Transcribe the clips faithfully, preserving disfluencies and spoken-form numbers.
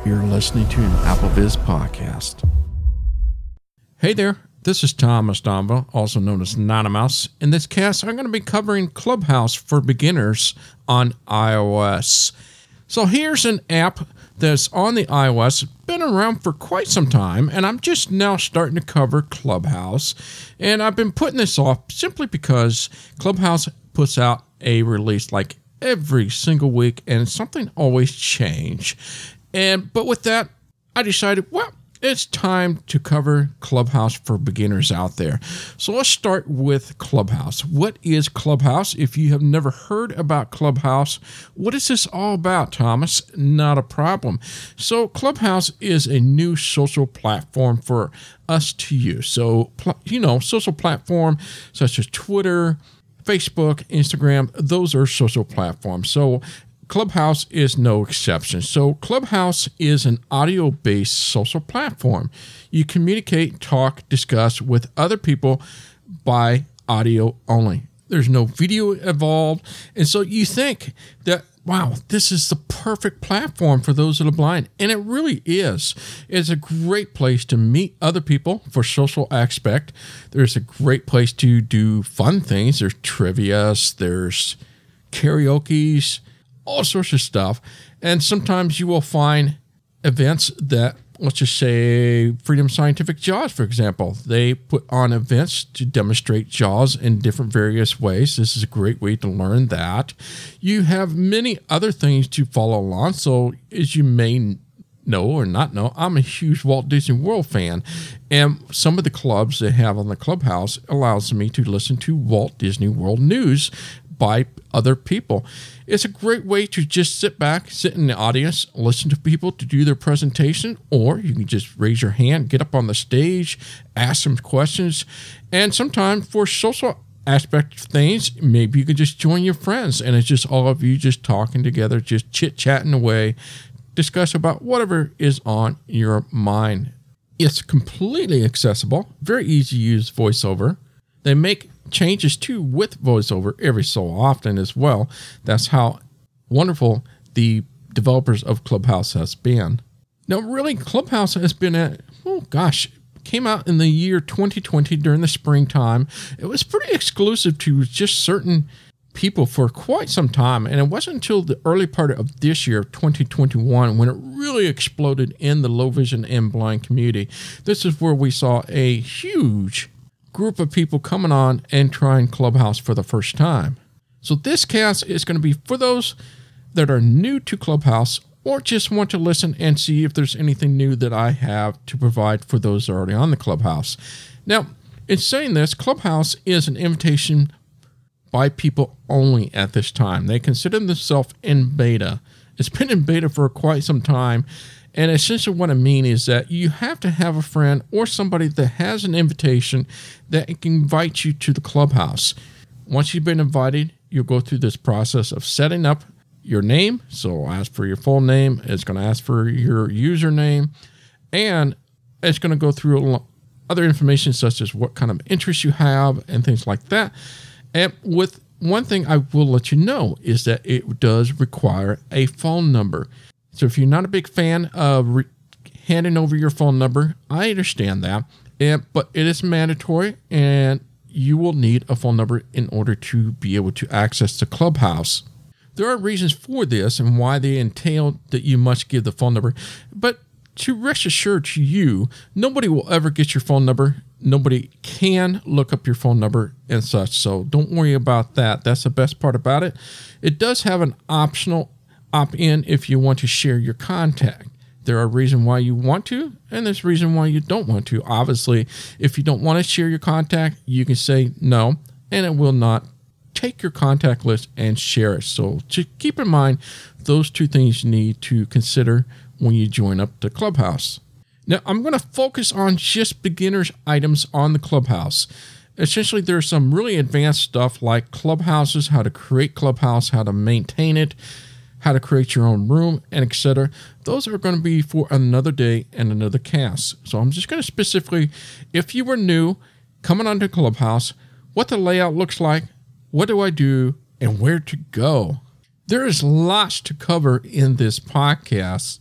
You're listening to an AppleVis podcast. Hey there, this is Thomas Donva, also known as Nanomouse. In this cast, I'm going to be covering Clubhouse for beginners on iOS. So here's an app that's on the iOS, been around for quite some time, and I'm just now starting to cover Clubhouse. And I've been putting this off simply because Clubhouse puts out a release like every single week, and something always change. And but with that, I decided, well, it's time to cover Clubhouse for beginners out there. So let's start with Clubhouse. What is Clubhouse? If you have never heard about Clubhouse, what is this all about, Thomas? Not a problem. So Clubhouse is a new social platform for us to use. So, you know, social platform such as Twitter, Facebook, Instagram, those are social platforms. So Clubhouse is no exception. So Clubhouse is an audio-based social platform. You communicate, talk, discuss with other people by audio only. There's no video involved. And so you think that, wow, this is the perfect platform for those that are blind. And it really is. It's a great place to meet other people for social aspect. There's a great place to do fun things. There's trivias, there's karaoke's, all sorts of stuff. And sometimes you will find events that, let's just say Freedom Scientific JAWS, for example. They put on events to demonstrate JAWS in different various ways. This is a great way to learn that. You have many other things to follow along. So as you may know or not know, I'm a huge Walt Disney World fan. And some of the clubs they have on the Clubhouse allows me to listen to Walt Disney World news by other people. It's a great way to just sit back, sit in the audience, listen to people to do their presentation, or you can just raise your hand, get up on the stage, ask some questions. And sometimes for social aspect of things, maybe you can just join your friends and it's just all of you just talking together, just chit-chatting away, discuss about whatever is on your mind. It's completely accessible, very easy to use VoiceOver. They make changes too with VoiceOver every so often as well. That's how wonderful the developers of Clubhouse has been. Now, really, Clubhouse has been at, oh gosh, came out in the year twenty twenty during the springtime. It was pretty exclusive to just certain people for quite some time. And it wasn't until the early part of this year, twenty twenty-one, when it really exploded in the low vision and blind community. This is where we saw a huge group of people coming on and trying Clubhouse for the first time. So this cast is going to be for those that are new to Clubhouse or just want to listen and see if there's anything new that I have to provide for those already on the Clubhouse. Now, in saying this, Clubhouse is an invitation by people only at this time. They consider themselves in beta. It's been in beta for quite some time. And essentially what I mean is that you have to have a friend or somebody that has an invitation that can invite you to the Clubhouse. Once you've been invited, you'll go through this process of setting up your name. So it'll ask for your full name. It's going to ask for your username. And it's going to go through other information such as what kind of interests you have and things like that. And with one thing I will let you know is that it does require a phone number. So if you're not a big fan of re- handing over your phone number, I understand that. And, but it is mandatory, and you will need a phone number in order to be able to access the Clubhouse. There are reasons for this and why they entail that you must give the phone number. But to rest assured to you, nobody will ever get your phone number. Nobody can look up your phone number and such. So don't worry about that. That's the best part about it. It does have an optional opt-in if you want to share your contact. There are reasons why you want to, and there's a reason why you don't want to. Obviously, if you don't want to share your contact, you can say no, and it will not take your contact list and share it. So just keep in mind, those two things you need to consider when you join up the Clubhouse. Now, I'm going to focus on just beginners items on the Clubhouse. Essentially, there's some really advanced stuff like Clubhouses, how to create Clubhouse, how to maintain it, how to create your own room, and et cetera. Those are going to be for another day and another cast. So I'm just going to specifically, if you were new, coming onto Clubhouse, what the layout looks like, what do I do, and where to go. There is lots to cover in this podcast.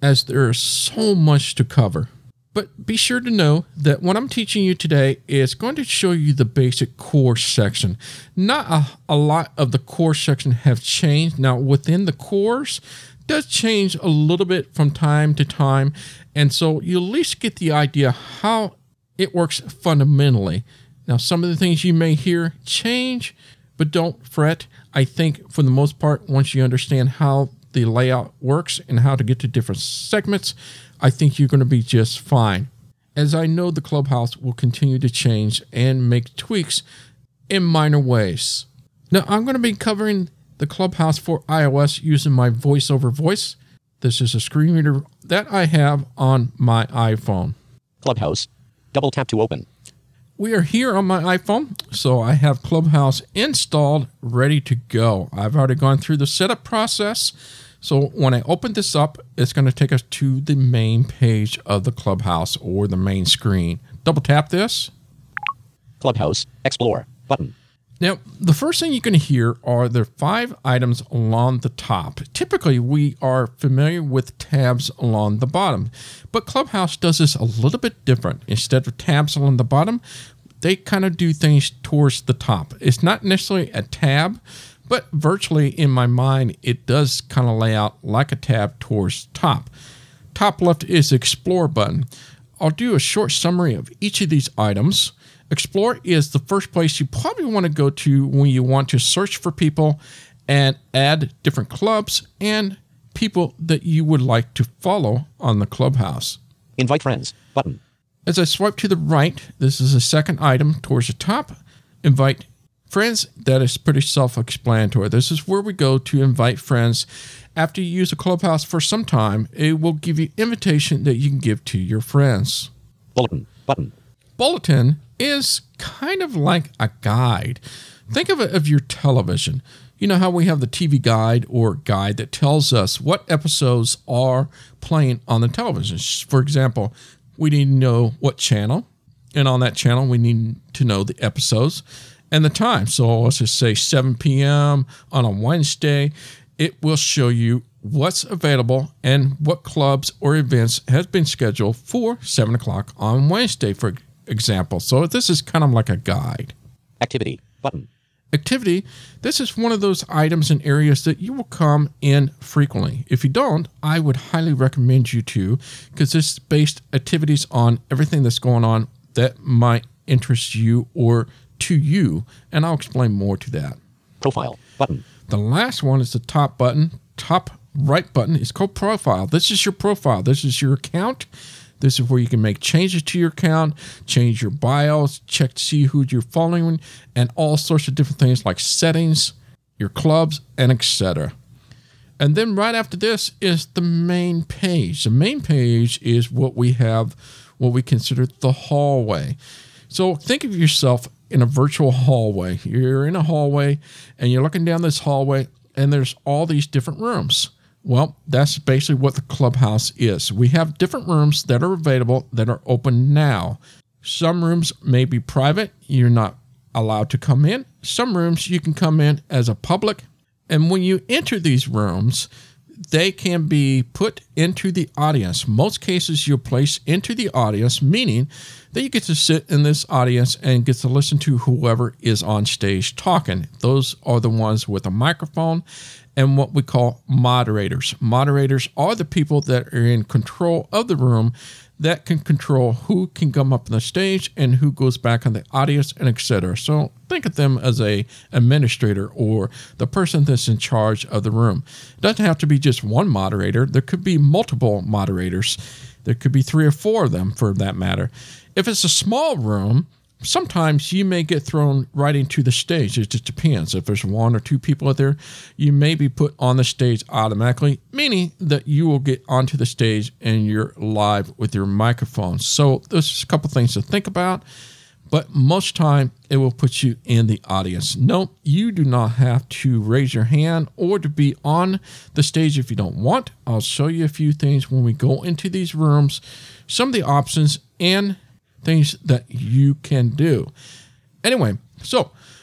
as there is so much to cover. But be sure to know that what I'm teaching you today is going to show you the basic course section. Not a, a lot of the course section have changed. Now, within the course, does change a little bit from time to time. And so you at least get the idea how it works fundamentally. Now, some of the things you may hear change, but don't fret. I think for the most part, once you understand how the layout works and how to get to different segments, I think you're going to be just fine. As I know the Clubhouse will continue to change and make tweaks in minor ways. Now, I'm going to be covering the Clubhouse for iOS using my VoiceOver voice. This is a screen reader that I have on my iPhone. Clubhouse. Double tap to open. We are here on my iPhone, so I have Clubhouse installed, ready to go. I've already gone through the setup process. So when I open this up, it's going to take us to the main page of the Clubhouse or the main screen. Double tap this. Clubhouse. Explore. Button. Now, the first thing you're going to hear are the five items along the top. Typically, we are familiar with tabs along the bottom, but Clubhouse does this a little bit different. Instead of tabs along the bottom, they kind of do things towards the top. It's not necessarily a tab, but virtually in my mind, it does kind of lay out like a tab towards top. Top left is the Explore button. I'll do a short summary of each of these items. Explore is the first place you probably want to go to when you want to search for people and add different clubs and people that you would like to follow on the Clubhouse. Invite friends. Button. As I swipe to the right, this is the second item towards the top. Invite friends. That is pretty self-explanatory. This is where we go to invite friends. After you use a Clubhouse for some time, it will give you invitation that you can give to your friends. Bulletin. Button. Bulletin is kind of like a guide. Think of it of your television. You know how we have the T V guide or guide that tells us what episodes are playing on the television. For example, we need to know what channel, and on that channel, we need to know the episodes and the time. So let's just say seven p.m. on a Wednesday. It will show you what's available and what clubs or events has been scheduled for seven o'clock on Wednesday, for example. So this is kind of like a guide. Activity. Button. Activity. This is one of those items and areas that you will come in frequently. If you don't, I would highly recommend you to, because this is based activities on everything that's going on that might interest you or to you, and I'll explain more to that. Profile. Button. The last one is the top button. Top right button is called Profile. This is your profile. This is your account. This is where you can make changes to your account, change your bios, check to see who you're following, and all sorts of different things like settings, your clubs, and et cetera. And then right after this is the main page. The main page is what we have, what we consider the hallway. So think of yourself in a virtual hallway. You're in a hallway, and you're looking down this hallway, and there's all these different rooms. Well, that's basically what the Clubhouse is. We have different rooms that are available that are open now. Some rooms may be private. You're not allowed to come in. Some rooms you can come in as a public. And when you enter these rooms, they can be put into the audience. Most cases you're placed into the audience, meaning that you get to sit in this audience and get to listen to whoever is on stage talking. Those are the ones with a microphone and what we call moderators. Moderators are the people that are in control of the room that can control who can come up on the stage and who goes back in the audience, and et cetera. So think of them as a administrator or the person that's in charge of the room. It doesn't have to be just one moderator. There could be multiple moderators. There could be three or four of them for that matter. If it's a small room, sometimes you may get thrown right into the stage. It just depends. If there's one or two people out there, you may be put on the stage automatically, meaning that you will get onto the stage and you're live with your microphone. So there's a couple things to think about, but most time it will put you in the audience. No, you do not have to raise your hand or to be on the stage if you don't want. I'll show you a few things when we go into these rooms, some of the options and things that you can do. Anyway, so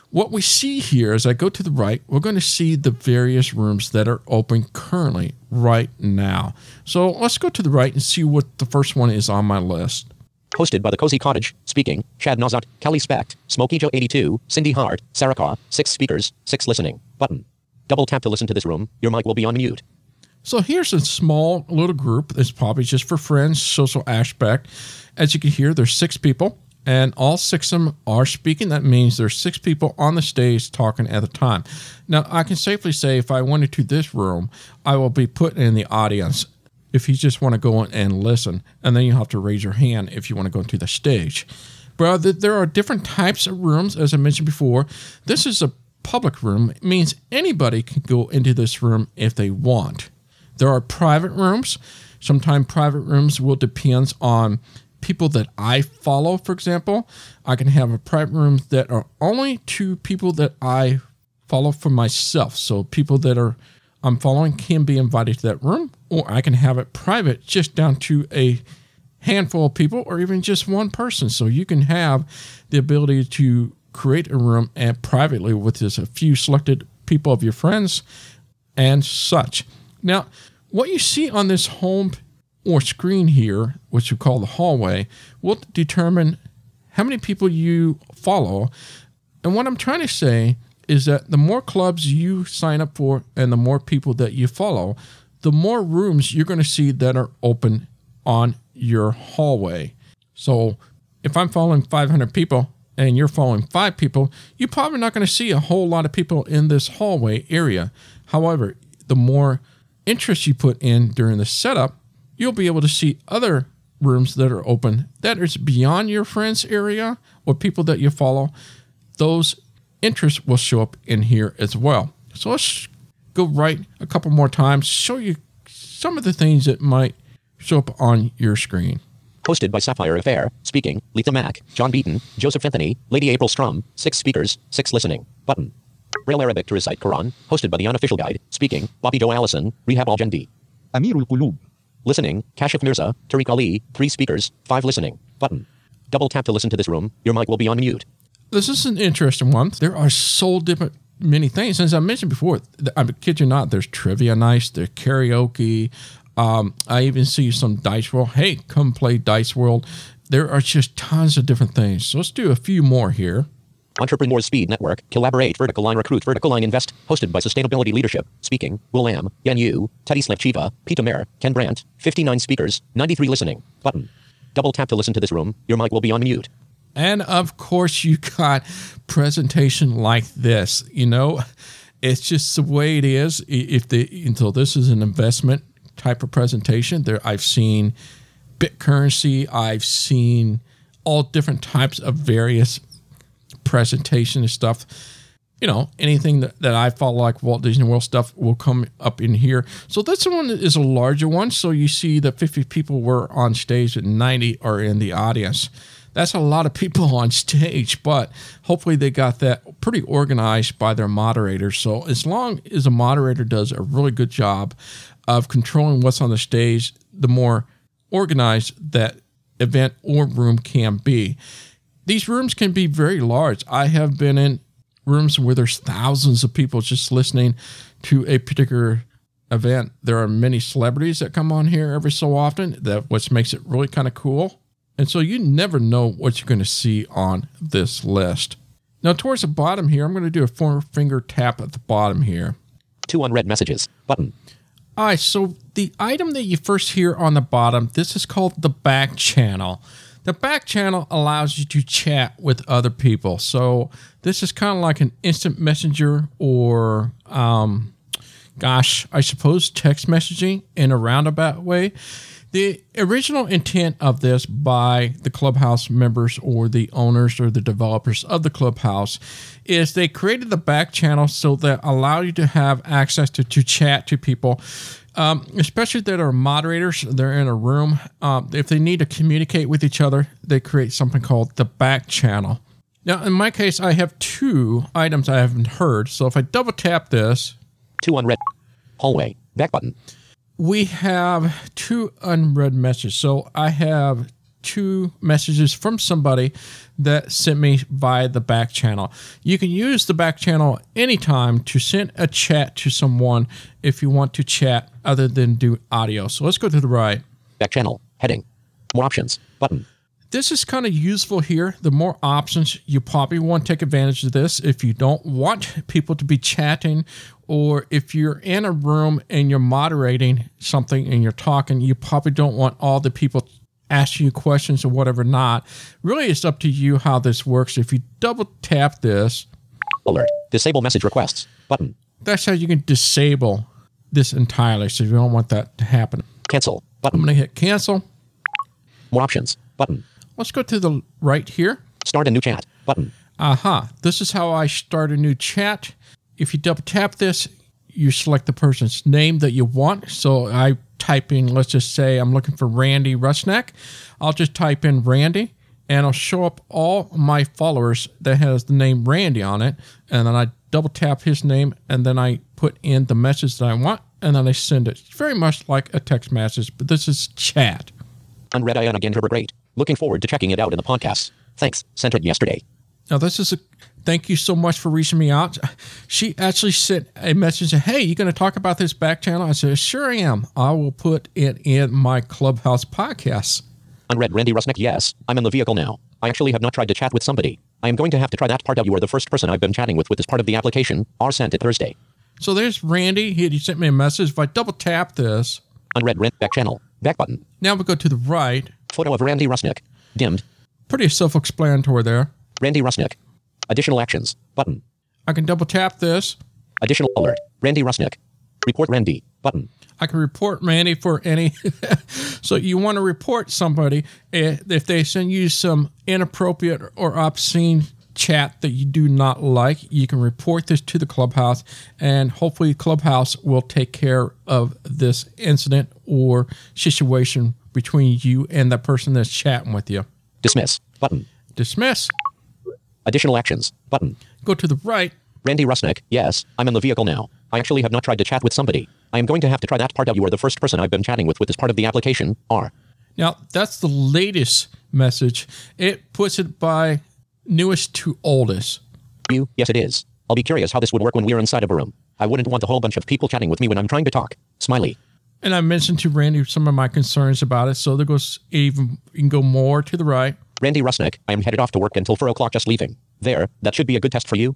what we see here as I go to the right, we're going to see the various rooms that are open currently right now. So let's go to the right and see what the first one is on my list. Hosted by the Cozy Cottage. Speaking, Chad Nazat, Kelly Specht, Smokey Joe eighty-two, Cindy Hart, Sarah Kaw. Six speakers, six listening. Button. Double tap to listen to this room. Your mic will be on mute. So here's a small little group. It's probably just for friends, social aspect. As you can hear, there's six people, and all six of them are speaking. That means there's six people on the stage talking at a time. Now, I can safely say if I went into this room, I will be put in the audience if you just want to go in and listen, and then you have to raise your hand if you want to go to the stage. But there are different types of rooms, as I mentioned before. This is a public room. It means anybody can go into this room if they want. There are private rooms. Sometimes private rooms will depend on people that I follow, for example. I can have a private room that are only to people that I follow for myself. So people that are I'm following can be invited to that room, or I can have it private just down to a handful of people or even just one person. So you can have the ability to create a room and privately with just a few selected people of your friends and such. Now, what you see on this home or screen here, which you call the hallway, will determine how many people you follow. And what I'm trying to say is that the more clubs you sign up for and the more people that you follow, the more rooms you're going to see that are open on your hallway. So if I'm following five hundred people and you're following five people, you're probably not going to see a whole lot of people in this hallway area. However, the more interest you put in during the setup, you'll be able to see other rooms that are open that is beyond your friends area or people that you follow. Those interests will show up in here as well. So let's go right a couple more times, show you some of the things that might show up on your screen. Hosted by Sapphire Affair. Speaking, Letha Mack, John Beaton, Joseph Anthony, Lady April Strum. Six speakers, six listening. Button. Braille Arabic to recite Quran. Hosted by the Unofficial Guide. Speaking, Bobby Joe Allison, Rehab Al-Jendi. Amirul Qulub. Listening, Kashif Mirza, Tariq Ali. Three speakers, five listening. Button. Double tap to listen to this room. Your mic will be on mute. This is an interesting one. There are so different many things. As I mentioned before, I kid you not, there's trivia nights, there's karaoke. Um, I even see some Dice World. Hey, come play Dice World. There are just tons of different things. So let's do a few more here. Entrepreneur Speed Network. Collaborate. Vertical Line Recruit. Vertical Line Invest. Hosted by Sustainability Leadership. Speaking, Will Lam, Yan Yu, Teddy Slepchiva, Peter Mayer, Ken Brandt. fifty-nine speakers, ninety-three listening. Button. Double tap to listen to this room. Your mic will be on mute. And of course, you got presentation like this. You know, it's just the way it is. If the until this is an investment type of presentation, there I've seen BitCurrency, I've seen all different types of various presentation and stuff. You know, anything that, that I follow, like Walt Disney World stuff, will come up in here. So this one is a larger one. So you see that fifty people were on stage and ninety are in the audience. That's a lot of people on stage, but hopefully they got that pretty organized by their moderators. So as long as a moderator does a really good job of controlling what's on the stage, the more organized that event or room can be. These rooms can be very large. I have been in rooms where there's thousands of people just listening to a particular event. There are many celebrities that come on here every so often, that which makes it really kind of cool. And so you never know what you're going to see on this list. Now, towards the bottom here, I'm going to do a four-finger tap at the bottom here. Two unread messages. Button. All right, so the item that you first hear on the bottom, this is called the back channel. The back channel allows you to chat with other people. So this is kind of like an instant messenger or, um, gosh, I suppose text messaging in a roundabout way. The original intent of this by the Clubhouse members or the owners or the developers of the Clubhouse is they created the back channel so that allow you to have access to, to chat to people, um, especially that are moderators. They're in a room. Um, if they need to communicate with each other, they create something called the back channel. Now, in my case, I have two items I haven't heard. So if I double tap this. Two unread. Hallway. Back button. We have two unread messages. So I have two messages from somebody that sent me via the back channel. You can use the back channel anytime to send a chat to someone if you want to chat other than do audio. So let's go to the right. Back channel. Heading. More options. Button. This is kind of useful here. The more options, you probably want to take advantage of this if you don't want people to be chatting, or if you're in a room and you're moderating something and you're talking, you probably don't want all the people asking you questions or whatever not. Really, it's up to you how this works. If you double tap this. Alert. Disable message requests. Button. That's how you can disable this entirely. So you don't want that to happen. Cancel. Button. I'm going to hit cancel. More options. Button. Let's go to the right here. Start a new chat. Button. Aha. This is how I start a new chat. If you double tap this, you select the person's name that you want. So I type in, let's just say I'm looking for Randy Rusnak. I'll just type in Randy and I'll show up all my followers that has the name Randy on it. And then I double tap his name and then I put in the message that I want and then I send it. It's very much like a text message, but this is chat. Unread Ion again, Herbert Great. Looking forward to checking it out in the podcast. Thanks. Sent it yesterday. Now, this is a thank you so much for reaching me out. She actually sent a message, hey, you going to talk about this back channel? I said, sure I am. I will put it in my Clubhouse podcast. Unread Randy Rusnak, yes. I'm in the vehicle now. I actually have not tried to chat with somebody. I am going to have to try that part out. You are the first person I've been chatting with with this part of the application. R sent it Thursday. So there's Randy. He, he sent me a message. If I double tap this. Unread Rand back channel. Back button. Now we go to the right. Photo of Randy Rusnak. Dimmed. Pretty self-explanatory there. Randy Rusnak. Additional actions. Button. I can double tap this. Additional alert. Randy Rusnak. Report Randy. Button. I can report Randy for any. So you want to report somebody if they send you some inappropriate or obscene chat that you do not like. You can report this to the Clubhouse, and hopefully Clubhouse will take care of this incident or situation between you and the person that's chatting with you. Dismiss. Button. Dismiss. Additional actions. Button. Go to the right. Randy Rusnak, yes, I'm in the vehicle now. I actually have not tried to chat with somebody. I am going to have to try that part out. You are the first person I've been chatting with with this part of the application. R. Now, that's the latest message. It puts it by newest to oldest. You, yes it is. I'll be curious how this would work when we're inside of a room. I wouldn't want a whole bunch of people chatting with me when I'm trying to talk. Smiley. And I mentioned to Randy some of my concerns about it, so there goes even, you can go more to the right. Randy Rusnak, I am headed off to work until four o'clock just leaving. There, that should be a good test for you.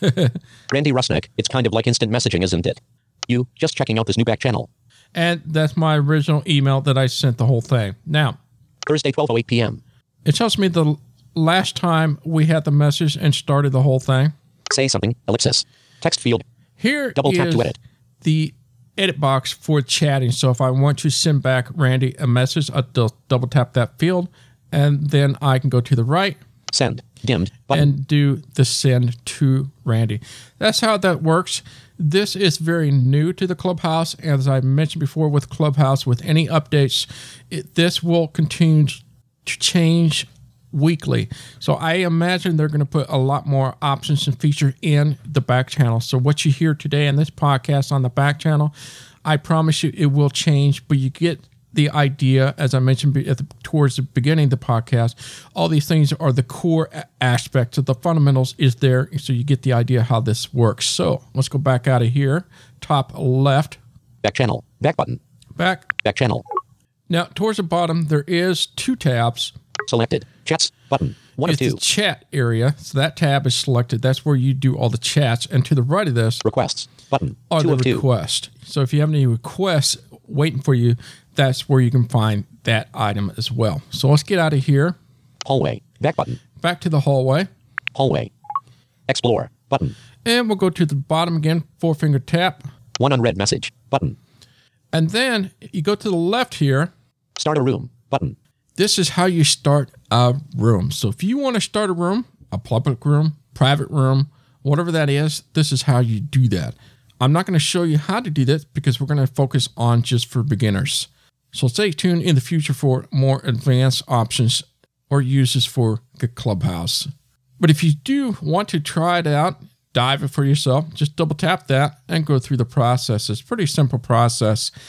Randy Rusnak, it's kind of like instant messaging, isn't it? You, just checking out this new back channel. And that's my original email that I sent the whole thing. Now, Thursday, twelve oh eight p.m. It tells me the last time we had the message and started the whole thing. Say something, ellipsis. Text field. Here Double tap is to edit. the edit box for chatting. So if I want to send back Randy a message, I'll double tap that field, and then I can go to the right. Send. Dimmed. Button. And do the send to Randy. That's how that works. This is very new to the Clubhouse. As I mentioned before with Clubhouse, with any updates, it, this will continue to change weekly. So I imagine they're going to put a lot more options and features in the back channel. So what you hear today in this podcast on the back channel, I promise you it will change, but you get the idea, as I mentioned at the, towards the beginning of the podcast. All these things are the core a- aspects of the fundamentals is there, so you get the idea how this works. So let's go back out of here. Top left. Back channel. Back button. Back. Back channel. Now, towards the bottom, there is two tabs. Selected. Chats. Button. One It's of two. the chat area. So that tab is selected. That's where you do all the chats. And to the right of this Requests. Button. are two the of two. requests. So if you have any requests waiting for you, that's where you can find that item as well. So let's get out of here. Hallway. Back button. Back to the hallway. Hallway. Explore. Button. And we'll go to the bottom again. Four finger tap. One unread message. Button. And then you go to the left here. Start a room. Button. This is how you start a room. So if you want to start a room, a public room, private room, whatever that is, this is how you do that. I'm not going to show you how to do that because we're going to focus on just for beginners. So stay tuned in the future for more advanced options or uses for the Clubhouse. But if you do want to try it out, dive it for yourself, just double tap that and go through the process. It's a pretty simple process.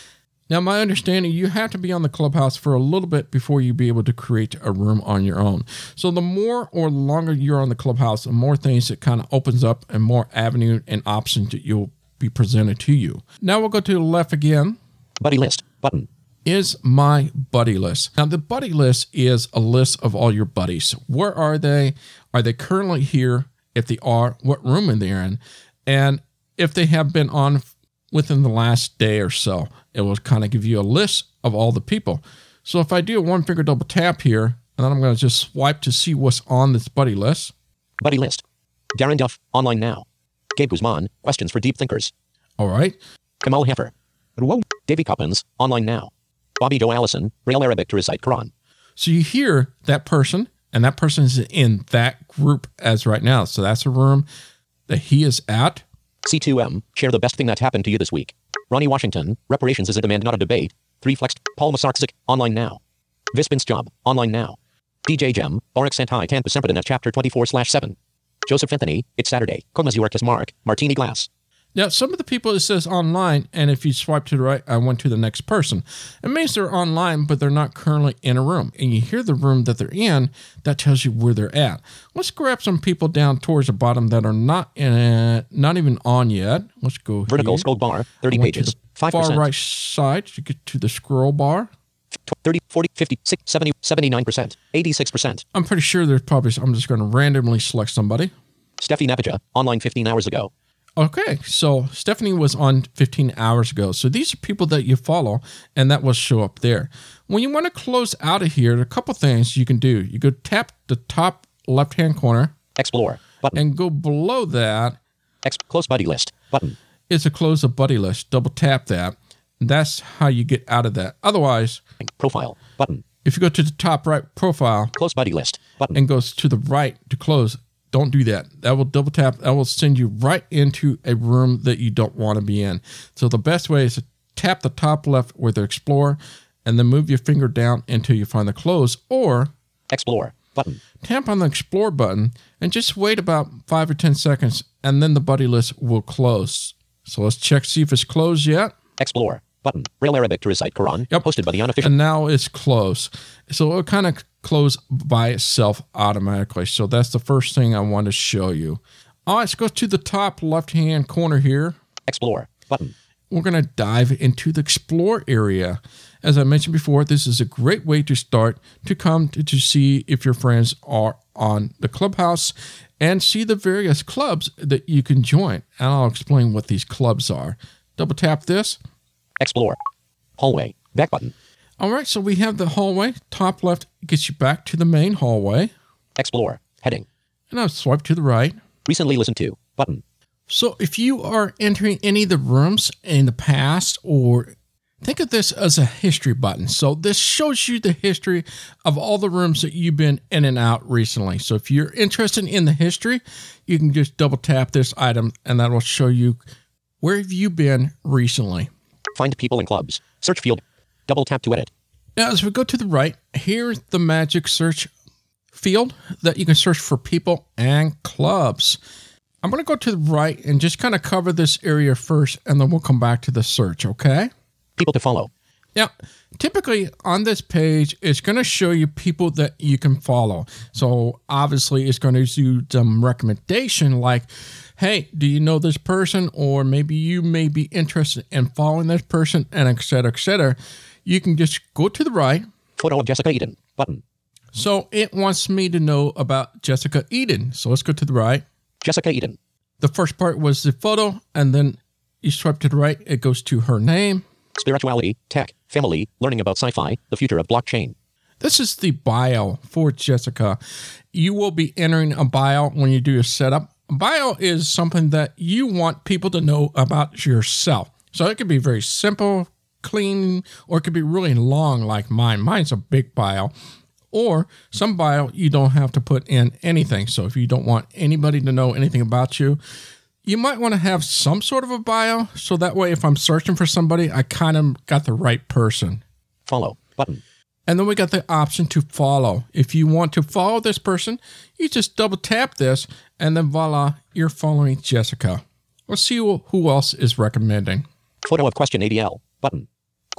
Now, my understanding, you have to be on the Clubhouse for a little bit before you be able to create a room on your own. So the more or longer you're on the Clubhouse, the more things it kind of opens up and more avenue and options that you'll be presented to you. Now we'll go to the left again. Buddy list button. Is my buddy list. Now, the buddy list is a list of all your buddies. Where are they? Are they currently here? If they are, what room are they in? And if they have been on within the last day or so, it will kind of give you a list of all the people. So if I do a one finger double tap here, and then I'm going to just swipe to see what's on this buddy list. Buddy list. Darren Duff, online now. Gabe Guzman, questions for deep thinkers. All right. Kamal Heffer. Davy Coppins, online now. Bobby Joe Allison, Braille Arabic to recite Quran. So you hear that person, and that person is in that group as right now. So that's a room that he is at. C two M, share the best thing that happened to you this week. Ronnie Washington, reparations is a demand, not a debate. three Flexed, Paul Masarczyk, online now. Vispin's job, online now. D J Gem, Barak Santai Tampa Semperden chapter twenty-four slash seven. Joseph Anthony, it's Saturday. Comas Yorkis Mark, Martini Glass. Now, some of the people, it says online, and if you swipe to the right, I went to the next person. It means they're online, but they're not currently in a room. And you hear the room that they're in, that tells you where they're at. Let's grab some people down towards the bottom that are not in it, not even on yet. Let's go Vertical here. scroll bar, thirty pages, five percent. Far right side to get to the scroll bar. thirty, forty, fifty, sixty, seventy, seventy-nine percent, eighty-six percent. I'm pretty sure there's probably, I'm just going to randomly select somebody. Steffi Navija, online fifteen hours ago. Okay, so Stephanie was on fifteen hours ago. So these are people that you follow, and that will show up there. When you want to close out of here, there are a couple things you can do. You go tap the top left-hand corner. Explore button. And go below that. Ex- close buddy list button. It's a close a buddy list. Double tap that. That's how you get out of that. Otherwise, profile button. If you go to the top right profile. Close buddy list button. And goes to the right to close. Don't do that. That will double tap. That will send you right into a room that you don't want to be in. So the best way is to tap the top left with the Explore and then move your finger down until you find the close, or Explore button. Tap on the Explore button and just wait about five or ten seconds, and then the buddy list will close. So let's check, see if it's closed yet. Explore button. Braille Arabic to recite Quran. Yep. Hosted by the unofficial. And now it's closed. So it'll kind of close by itself automatically. So that's the first thing I want to show you. All right, let's go to the top left-hand corner here. Explore button. We're going to dive into the Explore area. As I mentioned before, this is a great way to start to come to, to see if your friends are on the Clubhouse and see the various clubs that you can join. And I'll explain what these clubs are. Double tap this. Explore. Hallway. Back button. All right, so we have the hallway. Top left gets you back to the main hallway. Explore. Heading. And I'll swipe to the right. Recently listened to. Button. So if you are entering any of the rooms in the past, or think of this as a history button. So this shows you the history of all the rooms that you've been in and out recently. So if you're interested in the history, you can just double tap this item and that will show you where have you been recently. Find people and clubs. Search field. Double tap to edit. Now, as we go to the right, here's the magic search field that you can search for people and clubs. I'm going to go to the right and just kind of cover this area first, and then we'll come back to the search, okay? People to follow. Now, typically on this page, it's going to show you people that you can follow. So obviously, it's going to do some recommendation like, hey, do you know this person? Or maybe you may be interested in following this person, and et cetera, et cetera. You can just go to the right. Photo of Jessica Eden. Button. So it wants me to know about Jessica Eden. So let's go to the right. Jessica Eden. The first part was the photo, and then you swipe to the right, it goes to her name. Spirituality, tech, family, learning about sci-fi, the future of blockchain. This is the bio for Jessica. You will be entering a bio when you do your setup. A bio is something that you want people to know about yourself. So it could be very simple, clean, or it could be really long like mine. Mine's a big bio. Or some bio, you don't have to put in anything. So if you don't want anybody to know anything about you, you might want to have some sort of a bio. So that way, if I'm searching for somebody, I kind of got the right person. Follow button. And then we got the option to follow. If you want to follow this person, you just double tap this and then voila, you're following Jessica. Let's see who else is recommending. Photo of question A D L button.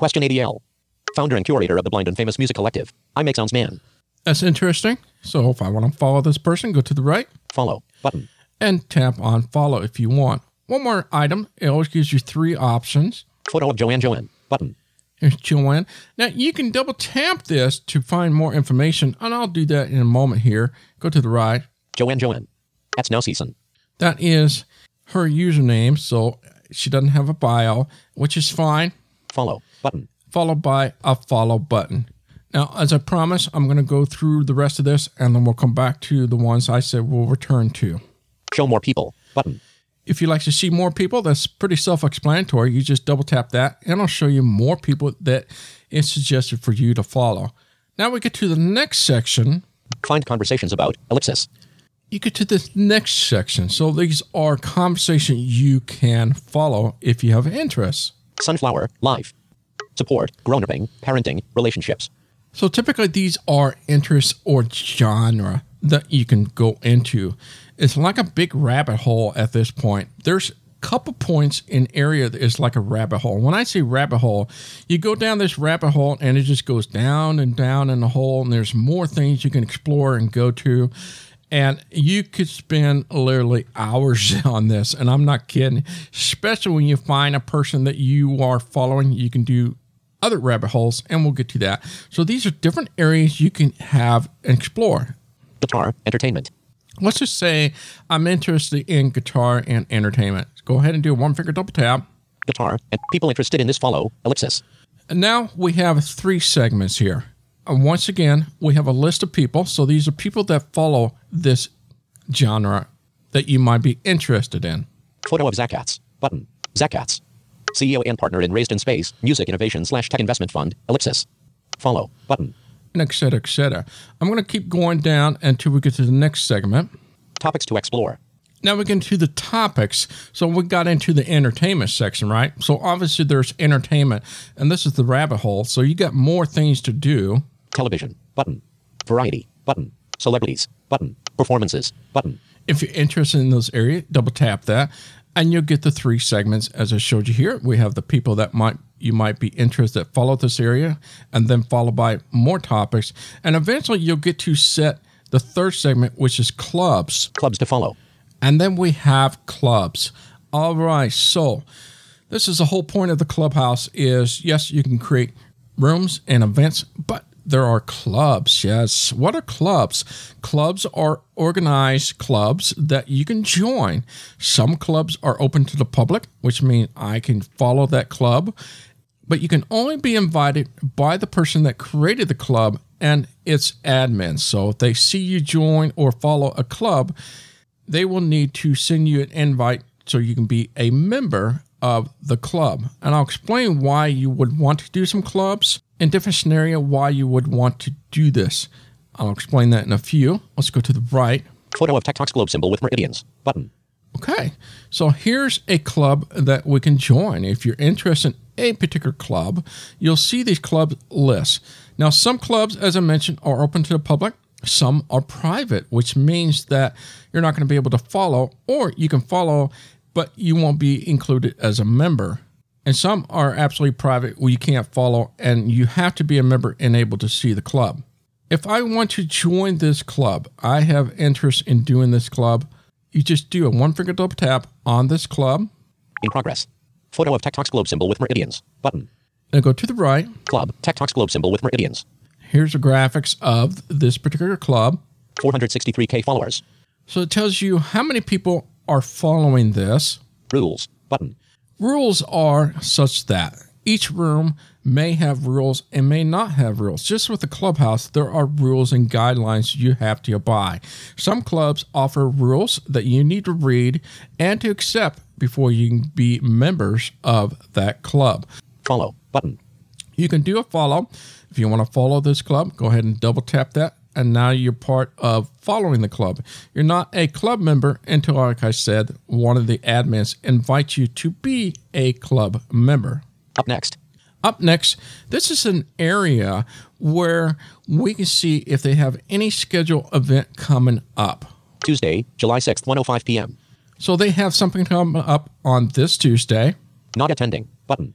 Question A D L. Founder and curator of the Blind and Famous Music Collective. I Make Sounds Man. That's interesting. So if I want to follow this person, go to the right. Follow. Button. And tap on follow if you want. One more item. It always gives you three options. Photo of Joanne Joanne. Button. Here's Joanne. Now, you can double tap this to find more information, and I'll do that in a moment here. Go to the right. Joanne Joanne. That's now season. That is her username, so she doesn't have a bio, which is fine. Follow. Button. Followed by a follow button. Now, as I promised, I'm going to go through the rest of this, and then we'll come back to the ones I said we'll return to. Show more people. Button. If you'd like to see more people, that's pretty self-explanatory. You just double tap that, and I'll show you more people that is suggested for you to follow. Now we get to the next section. Find conversations about ellipsis. You get to the next section. So these are conversations you can follow if you have interests. Sunflower. Life. Support. Grown-upping. Parenting. Relationships. So typically these are interests or genre that you can go into. It's like a big rabbit hole at this point. There's a couple points in area that is like a rabbit hole. When I say rabbit hole, you go down this rabbit hole and it just goes down and down in the hole, and there's more things you can explore and go to. And you could spend literally hours on this, and I'm not kidding. Especially when you find a person that you are following, you can do other rabbit holes, and we'll get to that. So these are different areas you can have and explore. Guitar. Entertainment. Let's just say I'm interested in guitar and entertainment. Go ahead and do a one-finger double tap. Guitar. And people interested in this follow. Ellipsis. And now we have three segments here. And once again, we have a list of people. So these are people that follow this genre that you might be interested in. Photo of Zakats. Button. Zakats. C E O and partner in Raised in Space, Music Innovation slash Tech Investment Fund. Ellipsis. Follow. Button. And et cetera, et cetera. I'm going to keep going down until we get to the next segment. Topics to explore. Now we get into the topics. So we got into the entertainment section, right? So obviously there's entertainment, and this is the rabbit hole. So you got more things to do. Television. Button. Variety. Button. Celebrities. Button. Performances. Button. If you're interested in those areas, double tap that, and you'll get the three segments as I showed you here. We have the people that might you might be interested that follow this area, and then followed by more topics. And eventually you'll get to set the third segment, which is clubs. Clubs to follow. And then we have clubs. All right, so this is the whole point of the Clubhouse is, yes, you can create rooms and events, but there are clubs. Yes. What are clubs? Clubs are organized clubs that you can join. Some clubs are open to the public, which means I can follow that club, but you can only be invited by the person that created the club and its admin. So if they see you join or follow a club, they will need to send you an invite so you can be a member of the club. And I'll explain why you would want to do some clubs in different scenario, why you would want to do this. I'll explain that in a few. Let's go to the right. Photo of Tech Talks globe symbol with meridians. Button. Okay, so here's a club that we can join. If you're interested in a particular club, you'll see these club lists. Now, some clubs, as I mentioned, are open to the public. Some are private, which means that you're not going to be able to follow, or you can follow, but you won't be included as a member. And some are absolutely private where you can't follow, and you have to be a member and able to see the club. If I want to join this club, I have interest in doing this club, you just do a one-finger double tap on this club. In progress. Photo of Tech Talks globe symbol with meridians. Button. Now go to the right. Club. Tech Talks globe symbol with meridians. Here's the graphics of this particular club. four hundred sixty-three K followers. So it tells you how many people are following this. Rules. Button. Rules are such that each room may have rules and may not have rules. Just with the Clubhouse, there are rules and guidelines you have to abide. Some clubs offer rules that you need to read and to accept before you can be members of that club. Follow. Button. You can do a follow. If you want to follow this club, go ahead and double tap that. And now you're part of following the club. You're not a club member until, like I said, one of the admins invites you to be a club member. Up next. Up next, this is an area where we can see if they have any scheduled event coming up. Tuesday, July sixth, one oh five p.m. So they have something coming up on this Tuesday. Not attending. Button.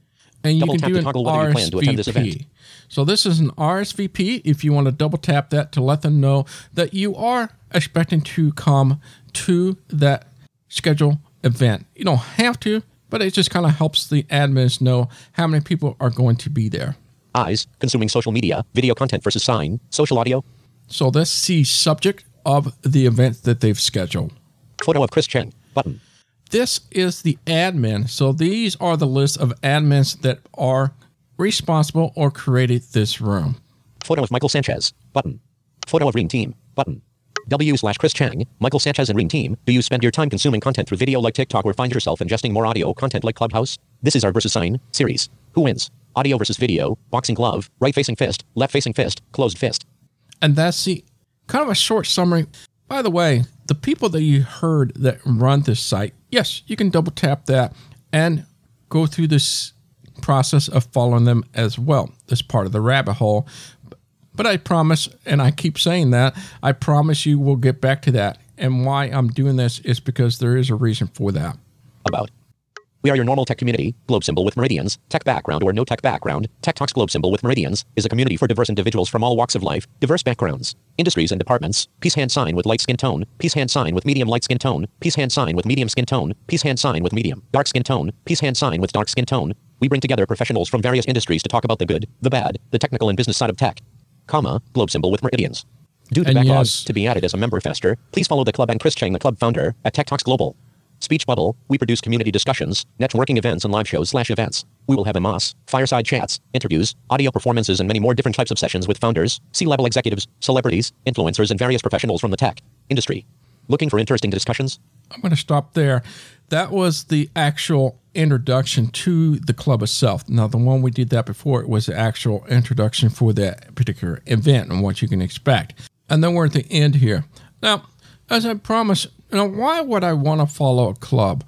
And you Double can tap do to an toggle whether you plan to attend this event. R S V P. So this is an R S V P. If you want to double tap that to let them know that you are expecting to come to that scheduled event. You don't have to, but it just kind of helps the admins know how many people are going to be there. Eyes, consuming social media, video content versus sign, social audio. So that's the subject of the event that they've scheduled. Photo of Chris Cheng, button. This is the admin. So these are the list of admins that are responsible or created this room. Photo of Michael Sanchez, button. Photo of Ring Team, button. W slash Chris Cheng, Michael Sanchez and Ring Team. Do you spend your time consuming content through video like TikTok or find yourself ingesting more audio content like Clubhouse? This is our versus sign series. Who wins? Audio versus video, boxing glove, right facing fist, left facing fist, closed fist. And that's the kind of a short summary. By the way, the people that you heard that run this site, yes, you can double tap that and go through this process of following them as well. That's part of the rabbit hole. But I promise, and I keep saying that, I promise you we'll get back to that. And why I'm doing this is because there is a reason for that. About. We are your normal tech community, globe symbol with meridians, tech background or no tech background. Tech Talks globe symbol with meridians is a community for diverse individuals from all walks of life, diverse backgrounds, industries and departments. Peace hand sign with light skin tone, peace hand sign with medium light skin tone, peace hand sign with medium skin tone, peace hand sign with medium dark skin tone, peace hand sign with dark skin tone. We bring together professionals from various industries to talk about the good, the bad, the technical and business side of tech. Comma, globe symbol with meridians. Due to And backlog, yes. to be added as a member fester, please follow the club and Chris Cheng, the club founder, at Tech Talks Global. Speech Bubble, we produce community discussions, networking events and live shows slash events. We will have M O S, fireside chats, interviews, audio performances and many more different types of sessions with founders, C-level executives, celebrities, influencers and various professionals from the tech industry. Looking for interesting discussions? I'm going to stop there. That was the actual introduction to the club itself. Now, the one we did that before, it was the actual introduction for that particular event and what you can expect. And then we're at the end here. Now, as I promised, you know, why would I want to follow a club?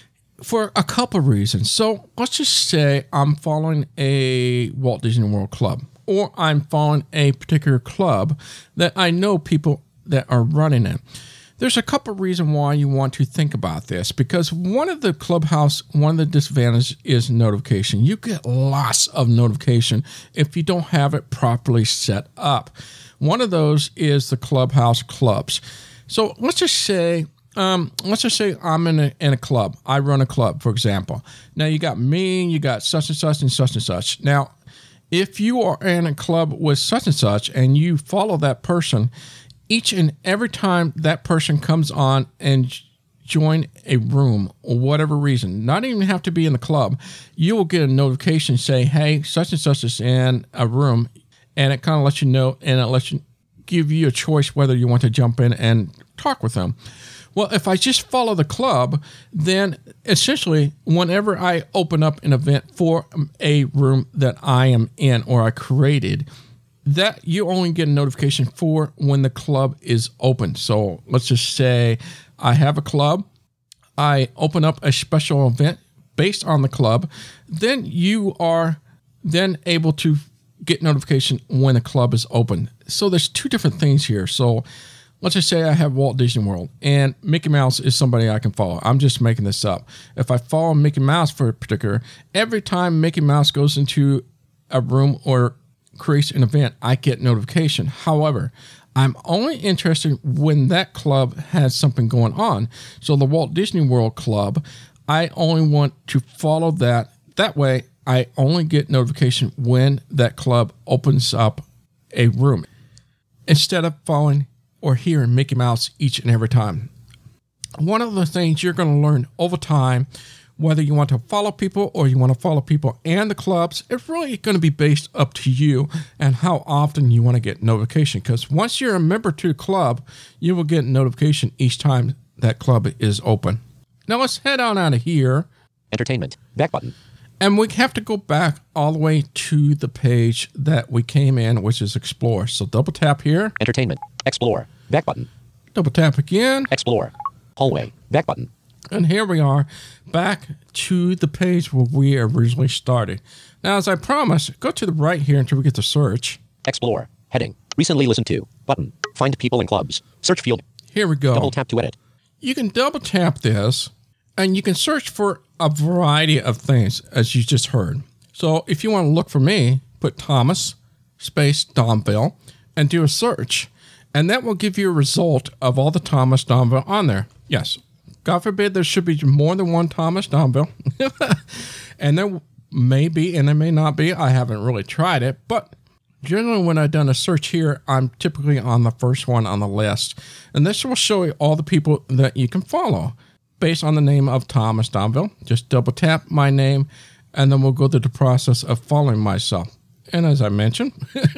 For a couple of reasons. So let's just say I'm following a Walt Disney World club, or I'm following a particular club that I know people that are running it. There's a couple of reasons why you want to think about this, because one of the Clubhouse, one of the disadvantages is notification. You get lots of notification if you don't have it properly set up. One of those is the Clubhouse clubs. So let's just say, um, let's just say I'm in a, in a club. I run a club, for example. Now you got me, you got such and such and such and such. Now, if you are in a club with such and such and you follow that person, each and every time that person comes on and join a room or whatever reason, not even have to be in the club, you will get a notification say, hey, such and such is in a room, and it kind of lets you know, and it lets you give you a choice whether you want to jump in and talk with them. Well, if I just follow the club, then essentially whenever I open up an event for a room that I am in or I created, that you only get a notification for when the club is open. So let's just say I have a club, I open up a special event based on the club, then you are then able to get notification when the club is open. So there's two different things here. So let's just say I have Walt Disney World and Mickey Mouse is somebody I can follow. I'm just making this up. If I follow Mickey Mouse for a particular, every time Mickey Mouse goes into a room or creates an event, I get notification. However, I'm only interested when that club has something going on. So the Walt Disney World Club, I only want to follow that. That way, I only get notification when that club opens up a room, instead of following or hearing Mickey Mouse each and every time. One of the things you're going to learn over time, whether you want to follow people or you want to follow people and the clubs, it's really going to be based up to you and how often you want to get notification. Because once you're a member to the club, you will get notification each time that club is open. Now let's head on out of here. Entertainment. Back button. And we have to go back all the way to the page that we came in, which is Explore. So double tap here. Entertainment. Explore. Back button. Double tap again. Explore. Hallway. Back button. And here we are back to the page where we originally started. Now, as I promised, go to the right here until we get to search. Explore. Heading. Recently listened to. Button. Find people and clubs. Search field. Here we go. Double tap to edit. You can double tap this and you can search for a variety of things, as you just heard. So if you want to look for me, put Thomas space Domville and do a search. And that will give you a result of all the Thomas Domville on there. Yes. God forbid there should be more than one Thomas Domville. And there may be, and there may not be. I haven't really tried it. But generally when I've done a search here, I'm typically on the first one on the list. And this will show you all the people that you can follow based on the name of Thomas Domville. Just double tap my name, and then we'll go through the process of following myself. And as I mentioned,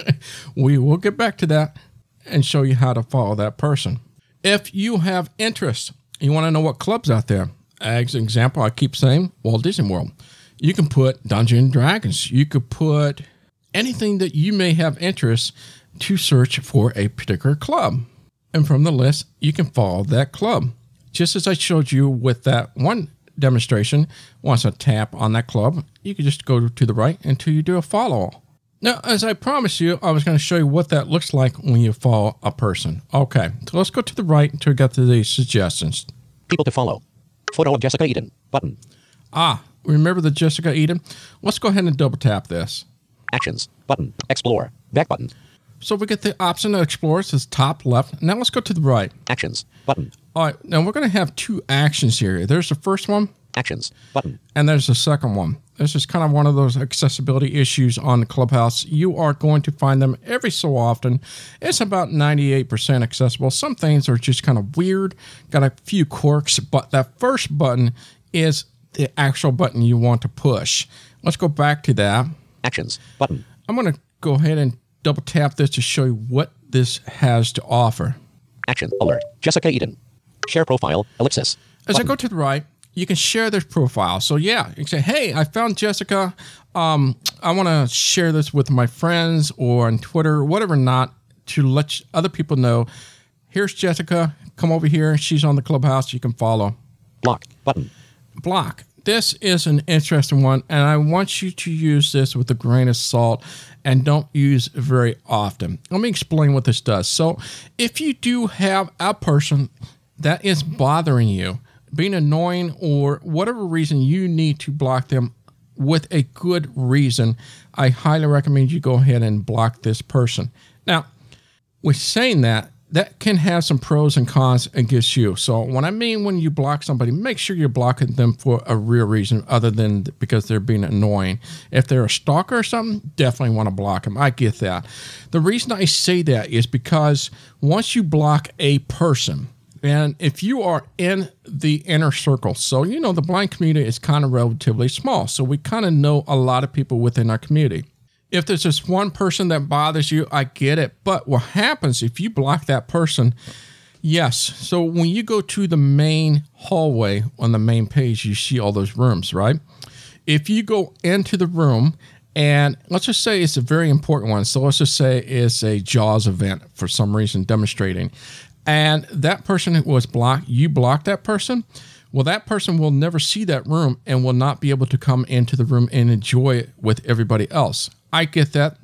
we will get back to that and show you how to follow that person. If you have interest, you want to know what clubs out there. As an example, I keep saying Walt Disney World. You can put Dungeons and Dragons. You could put anything that you may have interest to search for a particular club. And from the list, you can follow that club. Just as I showed you with that one demonstration, once I tap on that club, you can just go to the right until you do a follow. Now, as I promised you, I was going to show you what that looks like when you follow a person. Okay, so let's go to the right until we get to the suggestions. People to follow. Photo of Jessica Eden. Button. Ah, remember the Jessica Eden? Let's go ahead and double tap this. Actions. Button. Explore. Back button. So we get the option to explore. It says top left. Now let's go to the right. Actions. Button. All right, now we're going to have two actions here. There's the first one. Actions. Button. And there's the second one. This is kind of one of those accessibility issues on the Clubhouse. You are going to find them every so often. It's about ninety-eight percent accessible. Some things are just kind of weird, got a few quirks, but that first button is the actual button you want to push. Let's go back to that. Actions. Button. I'm going to go ahead and double tap this to show you what this has to offer. Action. Alert. Jessica Eden. Share profile. Ellipsis. As Button. I go to the right, you can share this profile. So yeah, you can say, hey, I found Jessica. Um, I want to share this with my friends or on Twitter, whatever not, to let other people know, here's Jessica. Come over here. She's on the Clubhouse. You can follow. Block. Button. Block. This is an interesting one, and I want you to use this with a grain of salt and don't use it very often. Let me explain what this does. So if you do have a person that is bothering you, being annoying, or whatever reason you need to block them with a good reason, I highly recommend you go ahead and block this person. Now, with saying that, that can have some pros and cons against you. So what I mean when you block somebody, make sure you're blocking them for a real reason other than because they're being annoying. If they're a stalker or something, definitely want to block them. I get that. The reason I say that is because once you block a person, and if you are in the inner circle, so you know the blind community is kind of relatively small, so we kind of know a lot of people within our community. If there's just one person that bothers you, I get it. But what happens if you block that person? Yes. So when you go to the main hallway on the main page, you see all those rooms, right? If you go into the room, and let's just say it's a very important one. So let's just say it's a JAWS event for some reason demonstrating. And that person was blocked, you blocked that person. Well, that person will never see that room and will not be able to come into the room and enjoy it with everybody else. I get that.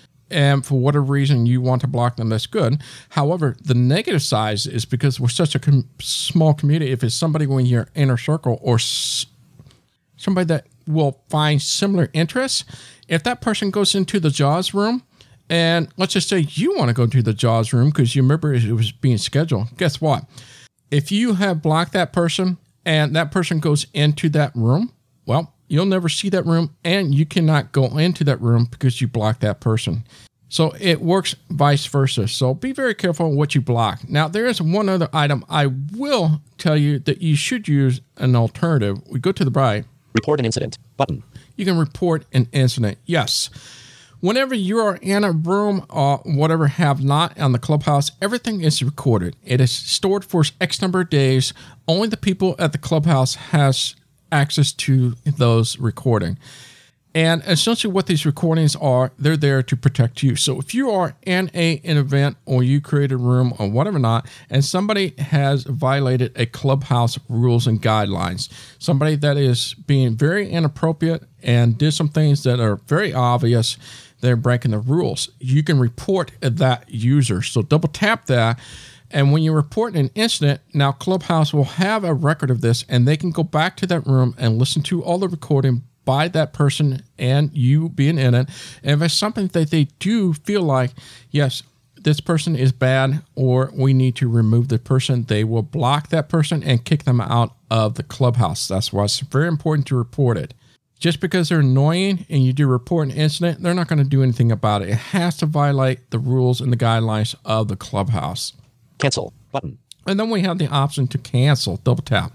And for whatever reason you want to block them, that's good. However, the negative side is because we're such a com- small community. If it's somebody in your inner circle or s- somebody that will find similar interests, if that person goes into the JAWS room, and let's just say you want to go to the JAWS room because you remember it was being scheduled, guess what? If you have blocked that person and that person goes into that room, well, you'll never see that room and you cannot go into that room because you blocked that person. So it works vice versa. So be very careful what you block. Now, there is one other item I will tell you that you should use an alternative. We go to the right. Report an incident. Button. You can report an incident. Yes. Whenever you are in a room or whatever have not on the Clubhouse, everything is recorded. It is stored for X number of days. Only the people at the Clubhouse has access to those recording. And essentially what these recordings are, they're there to protect you. So if you are in a, an event or you create a room or whatever not, and somebody has violated a Clubhouse rules and guidelines, somebody that is being very inappropriate and did some things that are very obvious, they're breaking the rules, you can report that user. So double tap that. And when you report an incident, now Clubhouse will have a record of this and they can go back to that room and listen to all the recording by that person and you being in it. And if it's something that they do feel like, yes, this person is bad or we need to remove the person, they will block that person and kick them out of the clubhouse. That's why it's very important to report it. Just because they're annoying and you do report an incident, they're not going to do anything about it. It has to violate the rules and the guidelines of the clubhouse. Cancel button. And then we have the option to cancel. Double tap.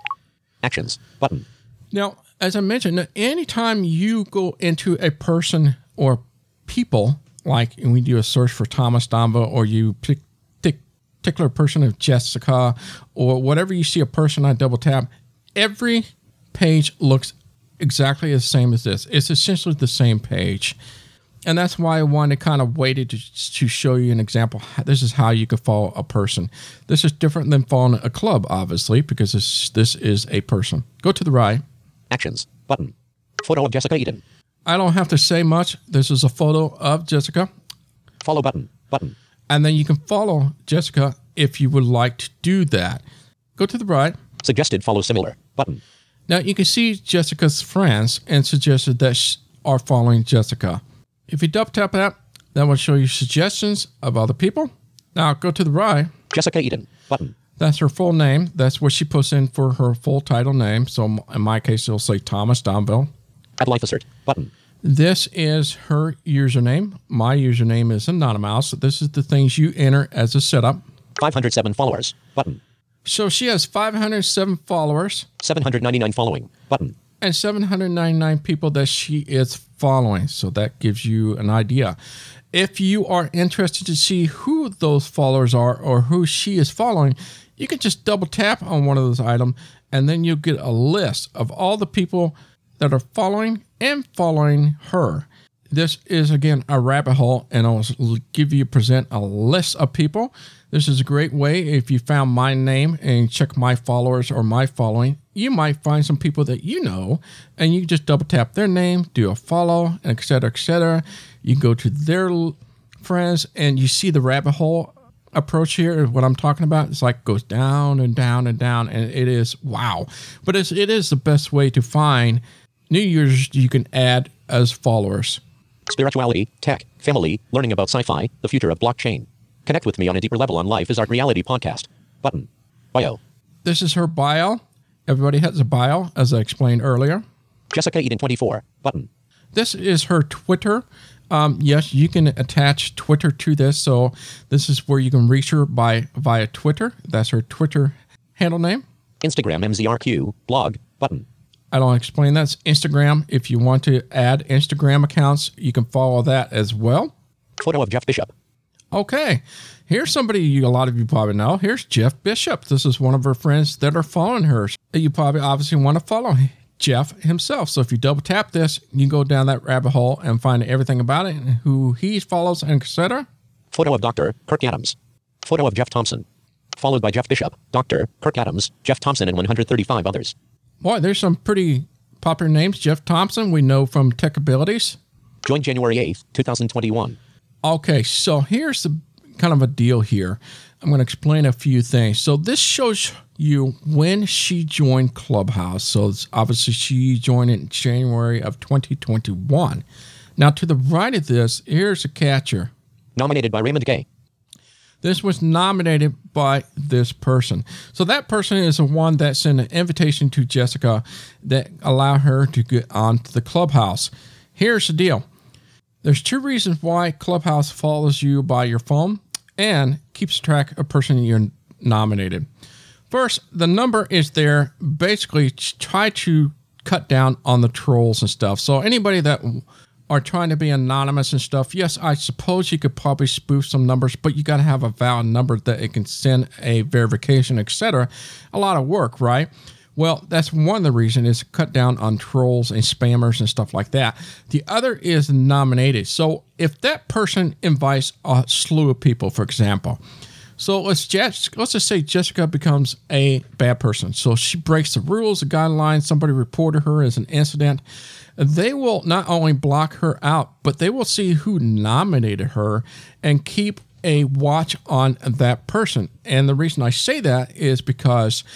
Actions button. Now, as I mentioned, anytime you go into a person or people, like when we do a search for Thomas Domba, or you pick a particular person of Jessica, or whatever you see a person on, double tap, every page looks exactly the same as this. It's essentially the same page. And that's why I wanted to kind of waited to, to show you an example. This is how you could follow a person. This is different than following a club, obviously, because this, this is a person. Go to the right. Actions button. Photo of Jessica Eden. I don't have to say much. This is a photo of Jessica. Follow button. Button. And then you can follow Jessica if you would like to do that. Go to the right. Suggested follow similar. Button. Now you can see Jessica's friends and suggested that sh- are following Jessica. If you double tap that, that will show you suggestions of other people. Now go to the right. Jessica Eden. Button. That's her full name. That's what she puts in for her full title name. So in my case, it'll say Thomas Domville. Add life assert. Button. This is her username. My username is Anonymous. This is the things you enter as a setup. five hundred seven followers. Button. So she has five hundred seven followers. seven hundred ninety-nine following. Button. And seven hundred ninety-nine people that she is following. So that gives you an idea. If you are interested to see who those followers are or who she is following, you can just double tap on one of those items and then you'll get a list of all the people that are following and following her. This is, again, a rabbit hole, and I'll give you, present a list of people. This is a great way. If you found my name and check my followers or my following, you might find some people that you know, and you just double tap their name, do a follow, et cetera, et cetera. You go to their friends, and you see the rabbit hole approach here. What I'm talking about, it's like goes down and down and down, and it is wow. But it's, it is the best way to find new users you can add as followers. Spirituality, tech, family, learning about sci-fi, the future of blockchain. Connect with me on a deeper level on Life is Art Reality podcast. Button. Bio. This is her bio. Everybody has a bio, as I explained earlier. Jessica Eden twenty-four. Button. This is her Twitter. Um, yes, you can attach Twitter to this. So this is where you can reach her by via Twitter. That's her Twitter handle name. Instagram M Z R Q. Blog. Button. I don't explain that's Instagram. If you want to add Instagram accounts, you can follow that as well. Photo of Jeff Bishop. Okay, here's somebody you, a lot of you probably know. Here's Jeff Bishop. This is one of her friends that are following her. You probably obviously want to follow Jeff himself. So if you double tap this, you go down that rabbit hole and find everything about it and who he follows and et cetera. Photo of Doctor Kirk Adams. Photo of Jeff Thompson. Followed by Jeff Bishop, Doctor Kirk Adams, Jeff Thompson, and one hundred thirty-five others. Boy, there's some pretty popular names. Jeff Thompson, we know from Tech Abilities. Joined January eighth, twenty twenty-one. Okay, so here's the kind of a deal here. I'm going to explain a few things. So this shows you when she joined Clubhouse. So it's obviously she joined in January of twenty twenty-one. Now to the right of this, here's a catcher. Nominated by Raymond Gay. This was nominated by this person. So that person is the one that sent an invitation to Jessica that allowed her to get onto the Clubhouse. Here's the deal. There's two reasons why Clubhouse follows you by your phone and keeps track of person you're nominated. First, the number is there basically to try to cut down on the trolls and stuff. So anybody that are trying to be anonymous and stuff, yes, I suppose you could probably spoof some numbers, but you got to have a valid number that it can send a verification, et cetera. A lot of work, right? Well, that's one of the reasons is to cut down on trolls and spammers and stuff like that. The other is nominated. So if that person invites a slew of people, for example, so let's just, let's just say Jessica becomes a bad person. So she breaks the rules, the guidelines, somebody reported her as an incident. They will not only block her out, but they will see who nominated her and keep a watch on that person. And the reason I say that is because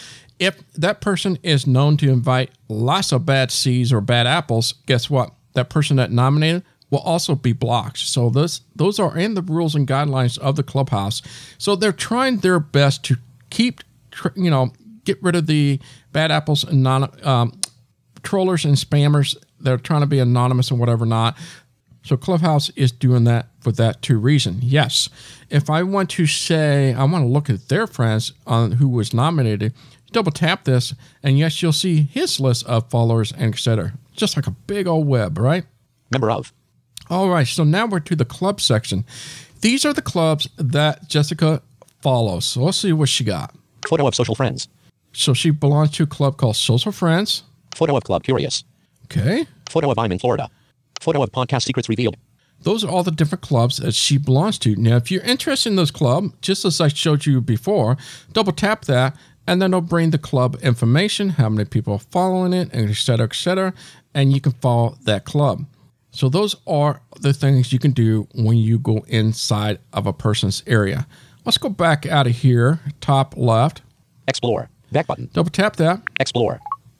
If that person is known to invite lots of bad seeds or bad apples, guess what? That person that nominated will also be blocked. So those those are in the rules and guidelines of the clubhouse. So they're trying their best to keep, you know, get rid of the bad apples and non um, trollers and spammers. They're trying to be anonymous and whatever not. So Clubhouse is doing that for that two reason. Yes, if I want to say, I want to look at their friends on who was nominated, double tap this, and yes, you'll see his list of followers and et cetera. Just like a big old web, right? Member of. All right, so now we're to the club section. These are the clubs that Jessica follows. So let's see what she got. Photo of social friends. So she belongs to a club called Social Friends. Photo of Club Curious. Okay. Photo of I'm in Florida. Photo of Podcast Secrets Revealed. Those are all the different clubs that she belongs to. Now, if you're interested in those clubs, just as I showed you before, double tap that, and then it'll bring the club information, how many people are following it, and et cetera, et cetera, and you can follow that club. So those are the things you can do when you go inside of a person's area. Let's go back out of here, top left. Explore. Back button. Double tap that. Explore.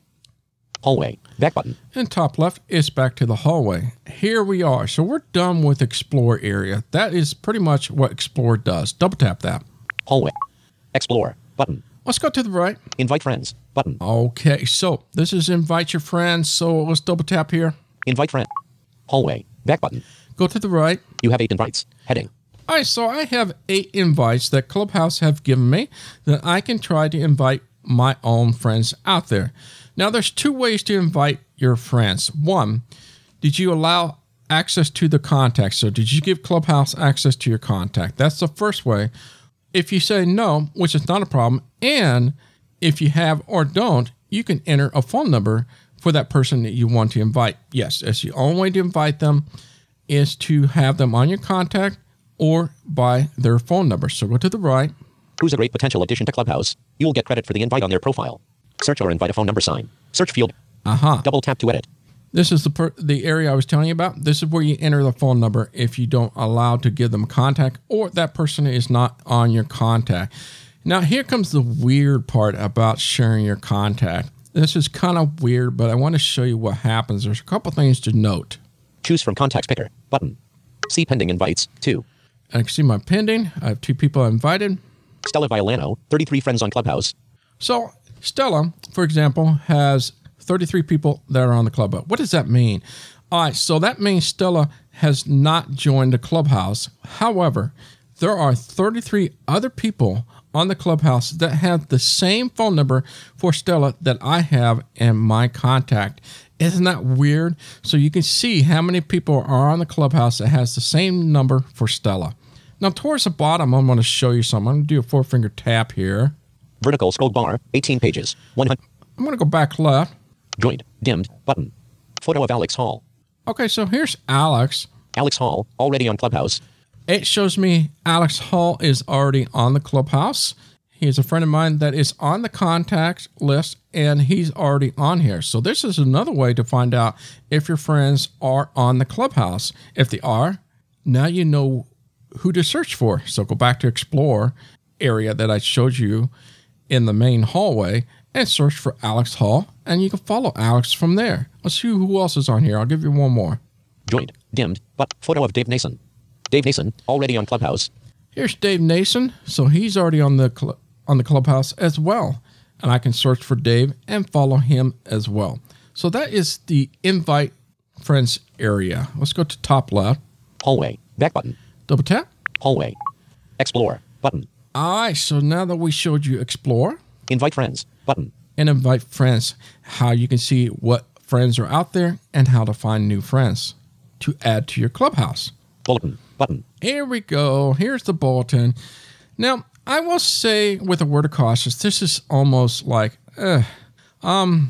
Hallway. Back button. And top left is back to the hallway. Here we are. So we're done with Explore area. That is pretty much what Explore does. Double tap that. Hallway. Explore. Button. Let's go to the right. Invite friends. Button. Okay, so this is invite your friends. So let's double tap here. Invite friend. Hallway. Back button. Go to the right. You have eight invites. Heading. All right, so I have eight invites that Clubhouse have given me that I can try to invite my own friends out there. Now, there's two ways to invite your friends. One, did you allow access to the contact? So did you give Clubhouse access to your contact? That's the first way. If you say no, which is not a problem, and if you have or don't, you can enter a phone number for that person that you want to invite. Yes, that's the only way to invite them is to have them on your contact or by their phone number. So go to the right. Who's a great potential addition to Clubhouse? You will get credit for the invite on their profile. Search or invite a phone number sign. Search field. Uh-huh. Double tap to edit. This is the per- the area I was telling you about. This is where you enter the phone number if you don't allow to give them contact or that person is not on your contact. Now, here comes the weird part about sharing your contact. This is kind of weird, but I want to show you what happens. There's a couple things to note. Choose from contacts picker. Button. See pending invites. two. I can see my pending. I have two people invited. Stella Violano, thirty-three friends on Clubhouse. So Stella, for example, has thirty-three people that are on the club. What does that mean? All right, so that means Stella has not joined the Clubhouse. However, there are thirty-three other people on the Clubhouse that have the same phone number for Stella that I have in my contact. Isn't that weird? So you can see how many people are on the Clubhouse that has the same number for Stella. Now, towards the bottom, I'm going to show you something. I'm going to do a four-finger tap here. Vertical scroll bar, eighteen pages. one hundred. I'm going to go back left. Joined. Dimmed. Button. Photo of Alex Hall. Okay, so here's Alex. Alex Hall, already on Clubhouse. It shows me Alex Hall is already on the Clubhouse. He's a friend of mine that is on the contact list, and he's already on here. So this is another way to find out if your friends are on the Clubhouse. If they are, now you know who to search for. So go back to Explore area that I showed you in the main hallway and search for Alex Hall, and you can follow Alex from there. Let's see who else is on here. I'll give you one more. Joined. Dimmed. But photo of Dave Nason. Dave Nason, already on Clubhouse. Here's Dave Nason. So he's already on the cl- on the Clubhouse as well. And I can search for Dave and follow him as well. So that is the invite friends area. Let's go to top left. Hallway. Back button. Double tap. Hallway. Explore. Button. All right. So now that we showed you Explore. Invite friends. Button. And invite friends. How you can see what friends are out there and how to find new friends to add to your Clubhouse. Bulletin. Button. Here we go. Here's the bulletin. Now, I will say with a word of caution, this is almost like, uh, um,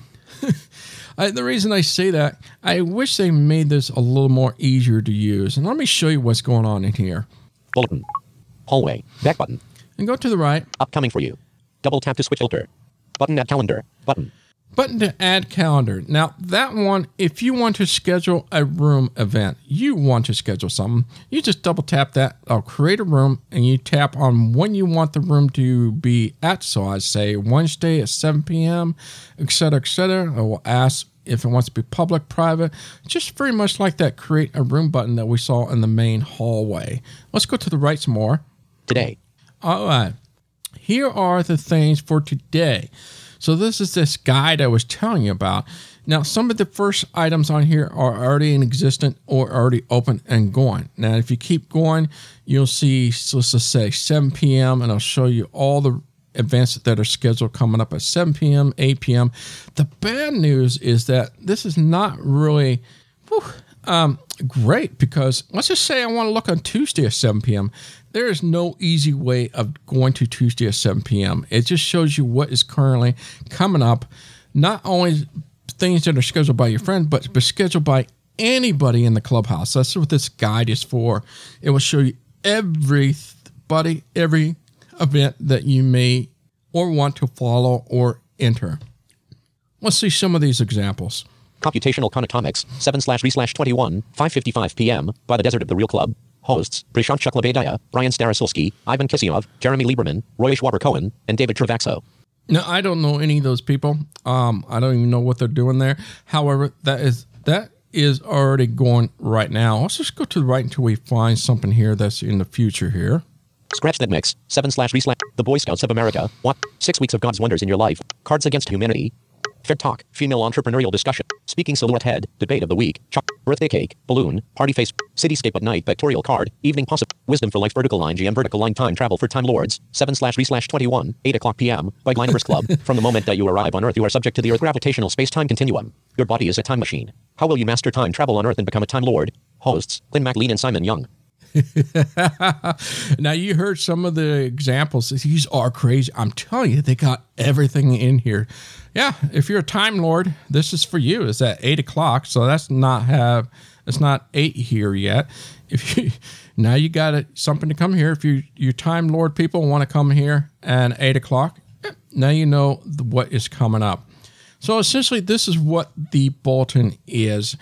I, the reason I say that, I wish they made this a little more easier to use. And let me show you what's going on in here. Bulletin. Hallway. Back button. And go to the right. Upcoming for you. Double tap to switch filter. Button at calendar. Button. Button to add calendar. Now, that one, if you want to schedule a room event, you want to schedule something, you just double tap that. I'll create a room, and you tap on when you want the room to be at. So I say Wednesday at seven p.m., et cetera, et cetera. I will ask if it wants to be public, private, just very much like that create a room button that we saw in the main hallway. Let's go to the right some more. Today. All right. Here are the things for today. So this is this guide I was telling you about. Now, some of the first items on here are already in existence or already open and going. Now, if you keep going, you'll see, so let's just say seven p.m., and I'll show you all the events that are scheduled coming up at seven p.m., eight p.m. The bad news is that this is not really whew, um, great, because let's just say I want to look on Tuesday at seven p.m. There is no easy way of going to Tuesday at seven p.m. It just shows you what is currently coming up, not only things that are scheduled by your friend, but, but scheduled by anybody in the clubhouse. That's what this guide is for. It will show you everybody, every event that you may or want to follow or enter. Let's see some of these examples. Computational Conatomics, seven slash re slash twenty-one, five fifty-five p.m. by the Desert of the Real Club. Hosts, Prashant Chuklabedaya, Brian Starasulski, Ivan Kisyov, Jeremy Lieberman, Roy Schwaber-Cohen, and David Travaxo. Now, I don't know any of those people. Um, I don't even know what they're doing there. However, that is that is already going right now. Let's just go to the right until we find something here that's in the future here. Scratch that mix, seven slash re slash the Boy Scouts of America. What? Six weeks of God's wonders in your life. Cards Against Humanity. Fed Talk, female entrepreneurial discussion, speaking silhouette head, debate of the week, choc, birthday cake, balloon, party face, cityscape at night, pictorial card, evening possible, wisdom for life, vertical line, G M vertical line, time travel for time lords, seven slash re slash twenty-one, eight o'clock p.m. by Glynomers Club. From the moment that you arrive on Earth, you are subject to the Earth gravitational space-time continuum. Your body is a time machine. How will you master time travel on Earth and become a time lord? Hosts, Lynn McLean and Simon Young. Now, you heard some of the examples. These are crazy. I'm telling you, they got everything in here. Yeah, if you're a Time Lord, this is for you. It's at eight o'clock, so that's not have it's not eight here yet. If you now you got it, something to come here. If you you Time Lord people want to come here at eight o'clock, now you know what is coming up. So essentially, this is what the bulletin is.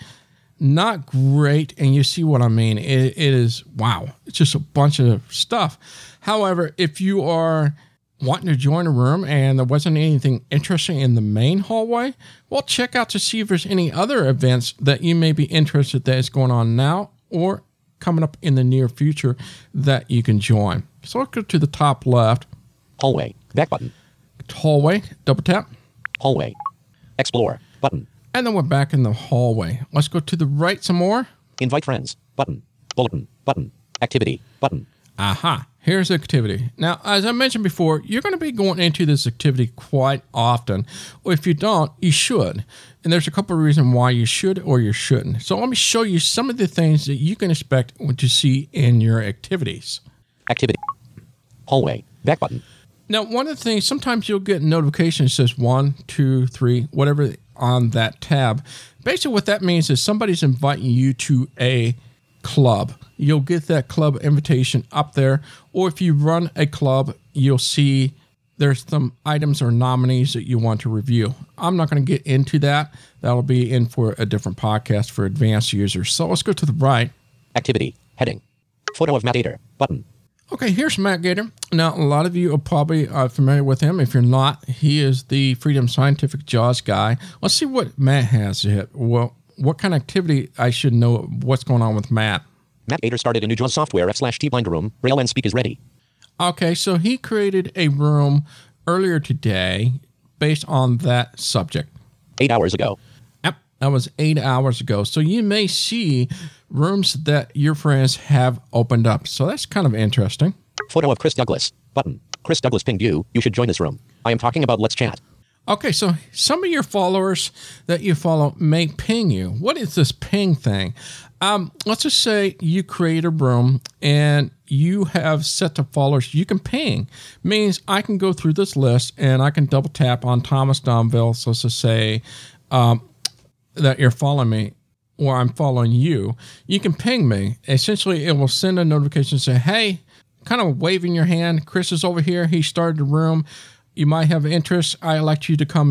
Not great, and you see what I mean. It, it is, wow, it's just a bunch of stuff. However, if you are wanting to join a room and there wasn't anything interesting in the main hallway, well, check out to see if there's any other events that you may be interested that is going on now or coming up in the near future that you can join. So I'll go to the top left. Hallway, back button. Hallway, double tap. Hallway, explore, button. And then we're back in the hallway. Let's go to the right some more. Invite friends, button. Bulletin, button. Activity, button. Aha, here's activity. Now, as I mentioned before, you're going to be going into this activity quite often. Or if you don't, you should. And there's a couple of reasons why you should or you shouldn't. So let me show you some of the things that you can expect to see in your activities. Activity. Hallway, back button. Now, one of the things, sometimes you'll get a notification that says one, two, three, whatever on that tab. Basically, what that means is somebody's inviting you to a club. You'll get that club invitation up there. Or if you run a club, you'll see there's some items or nominees that you want to review. I'm not going to get into that. That'll be in for a different podcast for advanced users. So let's go to the right. Activity, heading. Photo of Matt Ader, button. Okay, here's Matt Gator. Now, a lot of you are probably uh, familiar with him. If you're not, he is the Freedom Scientific JAWS guy. Let's see what Matt has here. Well, what kind of activity I should know what's going on with Matt. Matt Ader started a new JAWS software F slash T blind room. Rail and Speak is ready. Okay, so he created a room earlier today based on that subject. Eight hours ago. Yep, that was eight hours ago. So you may see rooms that your friends have opened up. So that's kind of interesting. Photo of Chris Douglas, button. Chris Douglas pinged you. You should join this room. I am talking about Let's Chat. Okay, so some of your followers that you follow may ping you. What is this ping thing? Um, let's just say you create a room and you have set to followers you can ping. Means I can go through this list and I can double tap on Thomas Domville. So to say um, that you're following me or I'm following you, you can ping me. Essentially, it will send a notification and say, hey, kind of waving your hand. Chris is over here. He started the room. You might have interest. I'd like you to come in.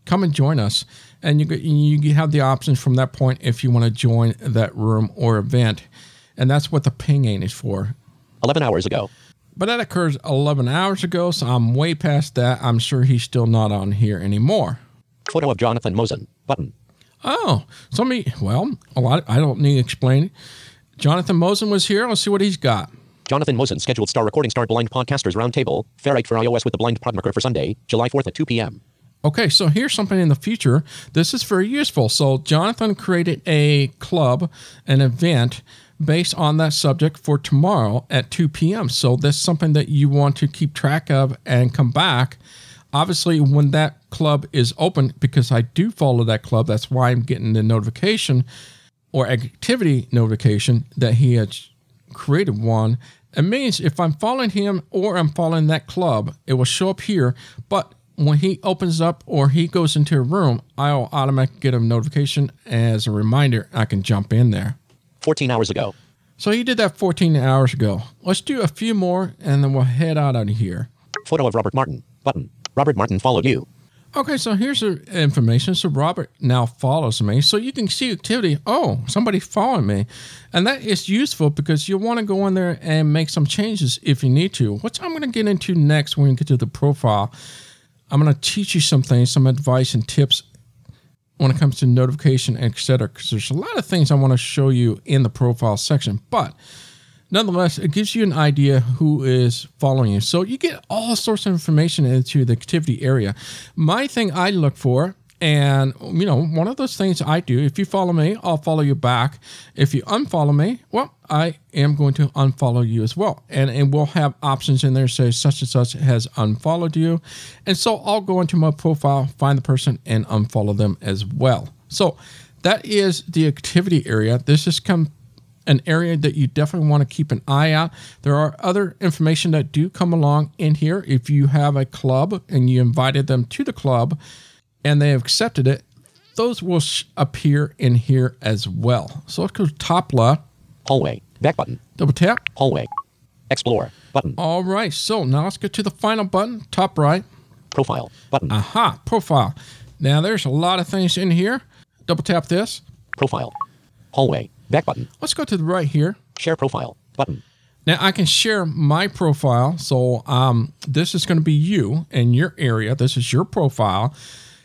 come and join us. And you you have the options from that point if you want to join that room or event. And that's what the pinging is for. eleven hours ago. But that occurs eleven hours ago, so I'm way past that. I'm sure he's still not on here anymore. Photo of Jonathan Mosen. Button. Oh, somebody, well, a lot. I don't need explaining. Jonathan Mosen was here. Let's see what he's got. Jonathan Mosen scheduled Star Recording Star Blind Podcasters Roundtable, Ferrite for iOS with the Blind Podmaker for Sunday, July fourth at two p.m. Okay, so here's something in the future. This is very useful. So Jonathan created a club, an event, based on that subject for tomorrow at two p.m. So that's something that you want to keep track of and come back. Obviously, when that club is open, because I do follow that club, that's why I'm getting the notification or activity notification that he has created one. It means if I'm following him or I'm following that club, it will show up here. But when he opens up or he goes into a room, I'll automatically get a notification as a reminder. I can jump in there. fourteen hours ago. So he did that fourteen hours ago. Let's do a few more, and then we'll head out of here. Photo of Robert Martin. Button. Robert Martin followed you. Okay, so here's the information. So Robert now follows me. So you can see activity. Oh, somebody's following me. And that is useful because you'll want to go in there and make some changes if you need to. Which I'm going to get into next when we get to the profile. I'm going to teach you some things, some advice and tips when it comes to notification, et cetera, because there's a lot of things I want to show you in the profile section. But nonetheless, it gives you an idea who is following you. So you get all sorts of information into the activity area. My thing I look for, and you know, one of those things I do, if you follow me, I'll follow you back. If you unfollow me, well, I am going to unfollow you as well. And, and we'll have options in there say such and such has unfollowed you. And so I'll go into my profile, find the person, and unfollow them as well. So that is the activity area. This is come an area that you definitely want to keep an eye out. There are other information that do come along in here. If you have a club and you invited them to the club and they have accepted it, those will sh- appear in here as well. So let's go to top left. Hallway. Back button. Double tap. Hallway. Explore. Button. All right. So now let's get to the final button. Top right. Profile. Button. Aha. Profile. Now there's a lot of things in here. Double tap this. Profile. Hallway. Back button. Let's go to the right here. Share profile. Button. Now I can share my profile. So um, this is going to be you and your area. This is your profile.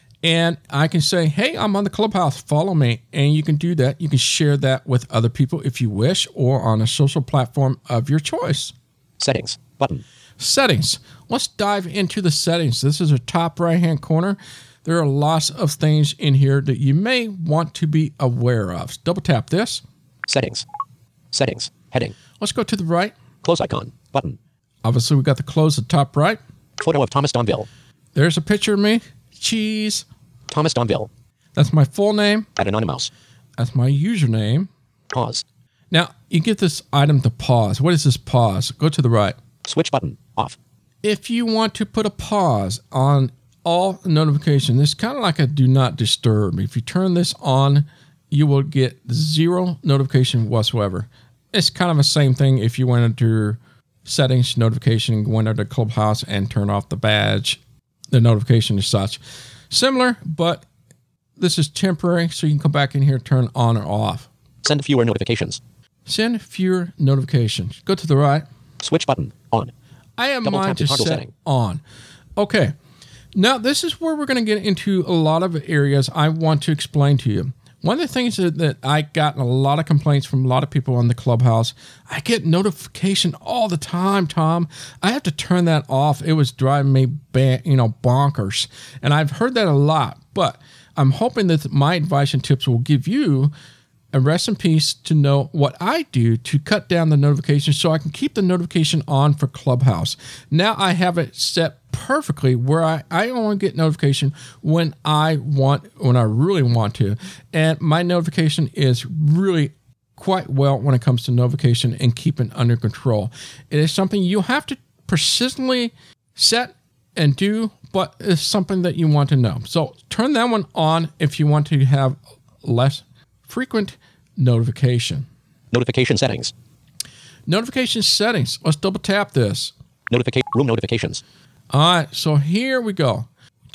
And I can say, hey, I'm on the Clubhouse, follow me. And you can do that. You can share that with other people if you wish, or on a social platform of your choice. Settings. Button. Settings. Let's dive into the settings. This is a top right-hand corner. There are lots of things in here that you may want to be aware of. Double tap this. Settings. Settings. Heading. Let's go to the right. Close icon. Button. Obviously, we got the close at top right. Photo of Thomas Donville. There's a picture of me. Cheese. Thomas Donville. That's my full name. At Anonymous. That's my username. Pause. Now, you get this item to pause. What is this pause? Go to the right. Switch button. Off. If you want to put a pause on all notifications, it's kind of like a do not disturb. If you turn this on, you will get zero notification whatsoever. It's kind of the same thing if you went into settings, notification, go into the Clubhouse and turn off the badge, the notification as such. Similar, but this is temporary, so you can come back in here, turn on or off. Send fewer notifications. Send fewer notifications. Go to the right. Switch button. On. I have Double mine tap to to toggle set setting. on. Okay. Now, this is where we're going to get into a lot of areas I want to explain to you. One of the things that, that I got a lot of complaints from a lot of people on the Clubhouse, I get notification all the time, Tom. I have to turn that off. It was driving me, ba- you know, bonkers. And I've heard that a lot, but I'm hoping that my advice and tips will give you a rest in peace to know what I do to cut down the notifications so I can keep the notification on for Clubhouse. Now I have it set perfectly where I, I only get notification when I want, when I really want to. And my notification is really quite well when it comes to notification and keeping under control. It is something you have to persistently set and do, but it's something that you want to know. So turn that one on if you want to have less frequent notification. Notification settings. Notification settings. Let's double tap this. Notification. Room notifications. All right, so here we go.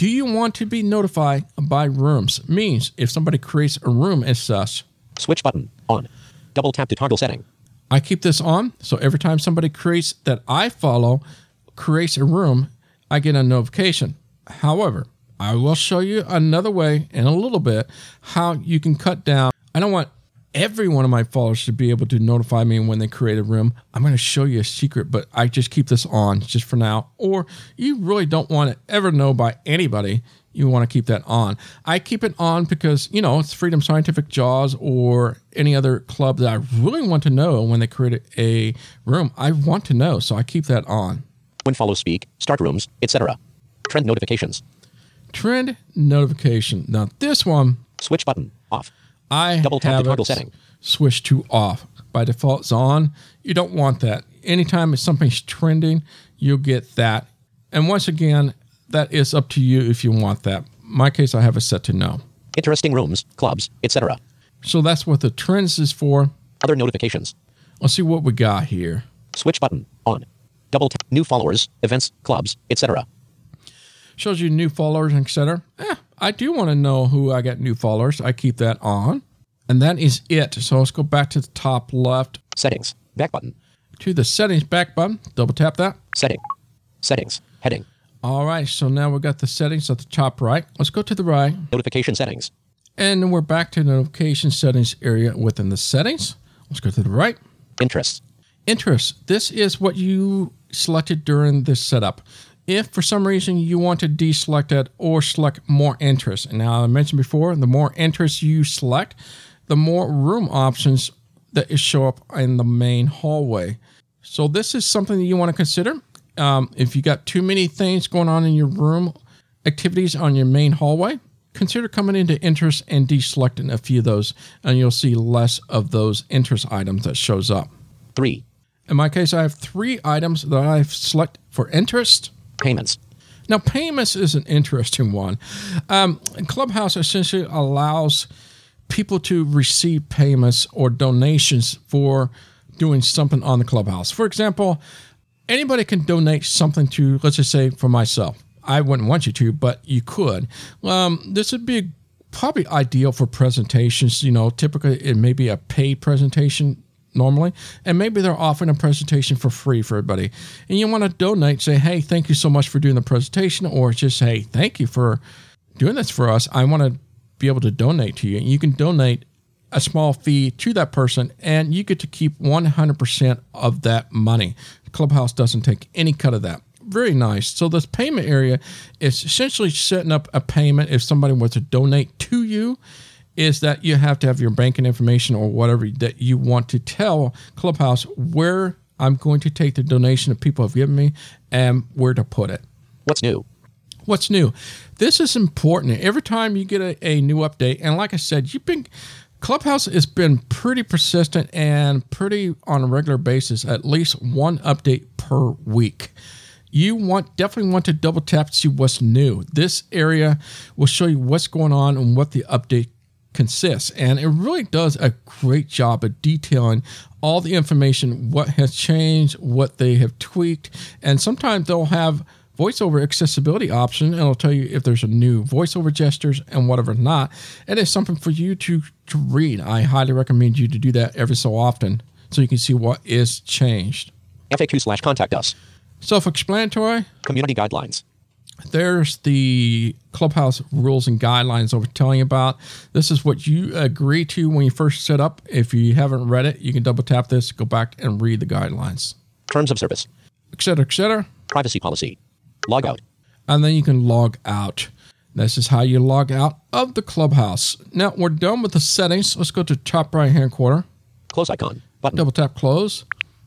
Do you want to be notified by rooms? Means if somebody creates a room as such. Switch button on. Double tap to toggle setting. I keep this on, so every time somebody creates that I follow, creates a room, I get a notification. However, I will show you another way in a little bit how you can cut down. I don't want every one of my followers to be able to notify me when they create a room. I'm going to show you a secret, but I just keep this on just for now. Or you really don't want to ever know by anybody. You want to keep that on. I keep it on because, you know, it's Freedom Scientific Jaws or any other club that I really want to know when they create a room. I want to know, so I keep that on. When follows speak, start rooms, et cetera. Trend notifications. Trend notification. Now this one. Switch button off. I Double tap have to toggle it setting. switched to off. By default, it's on. You don't want that. Anytime something's trending, you'll get that. And once again, that is up to you if you want that. In my case, I have it set to no. Interesting rooms, clubs, et cetera. So that's what the trends is for. Other notifications. Let's see what we got here. Switch button on. Double tap new followers, events, clubs, et cetera. Shows you new followers, et cetera. Eh, I do want to know who I got new followers. I keep that on. And that is it. So let's go back to the top left. Settings. Back button. To the settings back button. Double tap that. Setting. Settings. Heading. All right. So now we've got the settings at the top right. Let's go to the right. Notification settings. And then we're back to the notification settings area within the settings. Let's go to the right. Interests. Interests. This is what you selected during this setup. If for some reason you want to deselect it or select more interests. And now I mentioned before, the more interests you select, the more room options that show up in the main hallway. So this is something that you want to consider. Um, if you got too many things going on in your room, activities on your main hallway, consider coming into interests and deselecting a few of those, and you'll see less of those interest items that shows up. Three. In my case, I have three items that I've selected for interest. Payments. Now, payments is an interesting one. Um, Clubhouse essentially allows people to receive payments or donations for doing something on the Clubhouse. For example, anybody can donate something to, let's just say, for myself. I wouldn't want you to, but you could. Um, this would be probably ideal for presentations. You know, typically it may be a paid presentation normally, and maybe they're offering a presentation for free for everybody. And you want to donate, say, hey, thank you so much for doing the presentation, or just, hey, thank you for doing this for us. I want to be able to donate to you. And you can donate a small fee to that person, and you get to keep one hundred percent of that money. Clubhouse doesn't take any cut of that. Very nice. So this payment area is essentially setting up a payment if somebody were to donate to you, is that you have to have your banking information or whatever that you want to tell Clubhouse where I'm going to take the donation that people have given me and where to put it. What's new? What's new? This is important. Every time you get a, a new update, and like I said, you've been Clubhouse has been pretty persistent and pretty on a regular basis, at least one update per week. You want definitely want to double tap to see what's new. This area will show you what's going on and what the update consists. And it really does a great job of detailing all the information, what has changed, what they have tweaked. And sometimes they'll have voiceover accessibility option, and it'll tell you if there's a new voiceover gestures and whatever not. And it's something for you to, to read. I highly recommend you to do that every so often so you can see what is changed. F A Q slash contact us. Self-explanatory. Community guidelines. There's the Clubhouse rules and guidelines I was telling you about. This is what you agree to when you first set up. If you haven't read it, you can double tap this, go back and read the guidelines. Terms of service. Et cetera, et cetera. Privacy policy. Log out. And then you can log out. This is how you log out of the Clubhouse. Now we're done with the settings. Let's go to top right hand corner. Close icon. Button. Double tap close.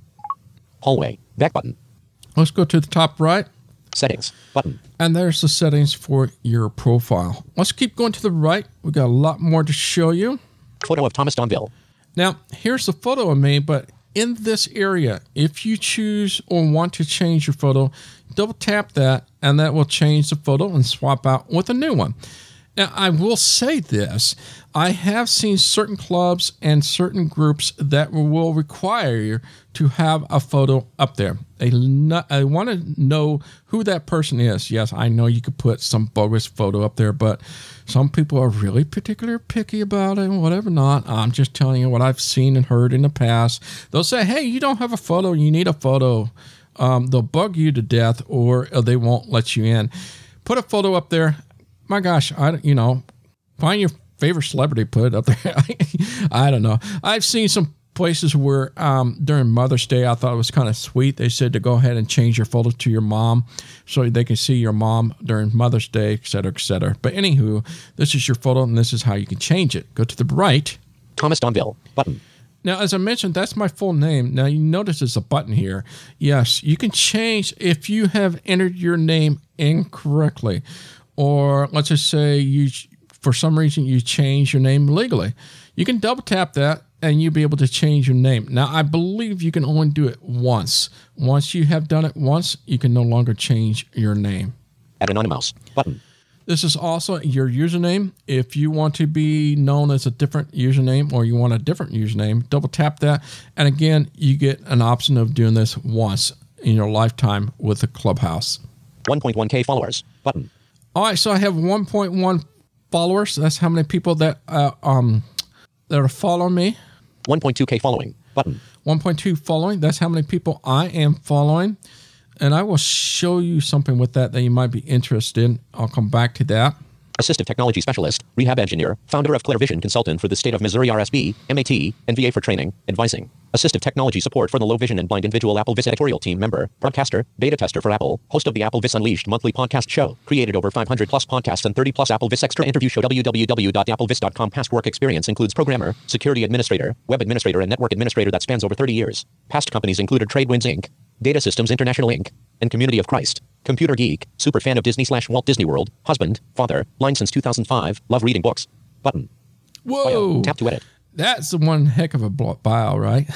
Hallway. Back button. Let's go to the top right. Settings. Button. And there's the settings for your profile. Let's keep going to the right. We got a lot more to show you. Photo of Thomas Donville. Now, here's the photo of me, but in this area, if you choose or want to change your photo, double tap that, and that will change the photo and swap out with a new one. Now, I will say this. I have seen certain clubs and certain groups that will require you to have a photo up there. They not, I want to know who that person is. Yes, I know you could put some bogus photo up there, but some people are really particular picky about it and whatever not. I'm just telling you what I've seen and heard in the past. They'll say, hey, you don't have a photo. You need a photo. Um, they'll bug you to death, or they won't let you in. Put a photo up there. My gosh, I, you know, find your favorite celebrity, put it up there. I don't know. I've seen some places where um, during Mother's Day, I thought it was kind of sweet. They said to go ahead and change your photo to your mom so they can see your mom during Mother's Day, et cetera, et cetera. But anywho, this is your photo, and this is how you can change it. Go to the right. Thomas Donville, button. Now, as I mentioned, that's my full name. Now, you notice there's a button here. Yes, you can change if you have entered your name incorrectly. Or let's just say you, for some reason, you change your name legally. You can double tap that and you'll be able to change your name. Now, I believe you can only do it once. Once you have done it once, you can no longer change your name. Add anonymous button. This is also your username. If you want to be known as a different username or you want a different username, double tap that. And again, you get an option of doing this once in your lifetime with the Clubhouse. one point one K followers button. All right, so I have one point one followers. That's how many people that uh, um that are following me. one point two K following button. one point two following. That's how many people I am following. And I will show you something with that that you might be interested in. I'll come back to that. Assistive technology specialist, rehab engineer, founder of ClearVision Consultant for the state of Missouri, R S B, M A T, and V A for training, advising. Assistive technology support for the low vision and blind individual AppleVis editorial team member, broadcaster, beta tester for Apple, host of the AppleVis Unleashed monthly podcast show, created over five hundred plus podcasts and thirty plus AppleVis extra interview show. w w w dot applevis dot com. Past work experience includes programmer, security administrator, web administrator, and network administrator that spans over thirty years. Past companies included TradeWinds Incorporated, Data Systems International Incorporated, and Community of Christ. Computer geek, super fan of Disney slash Walt Disney World, husband, father, line since two thousand five, love reading books. Button. Whoa. Bio. Tap to edit. That's the one heck of a bio, right?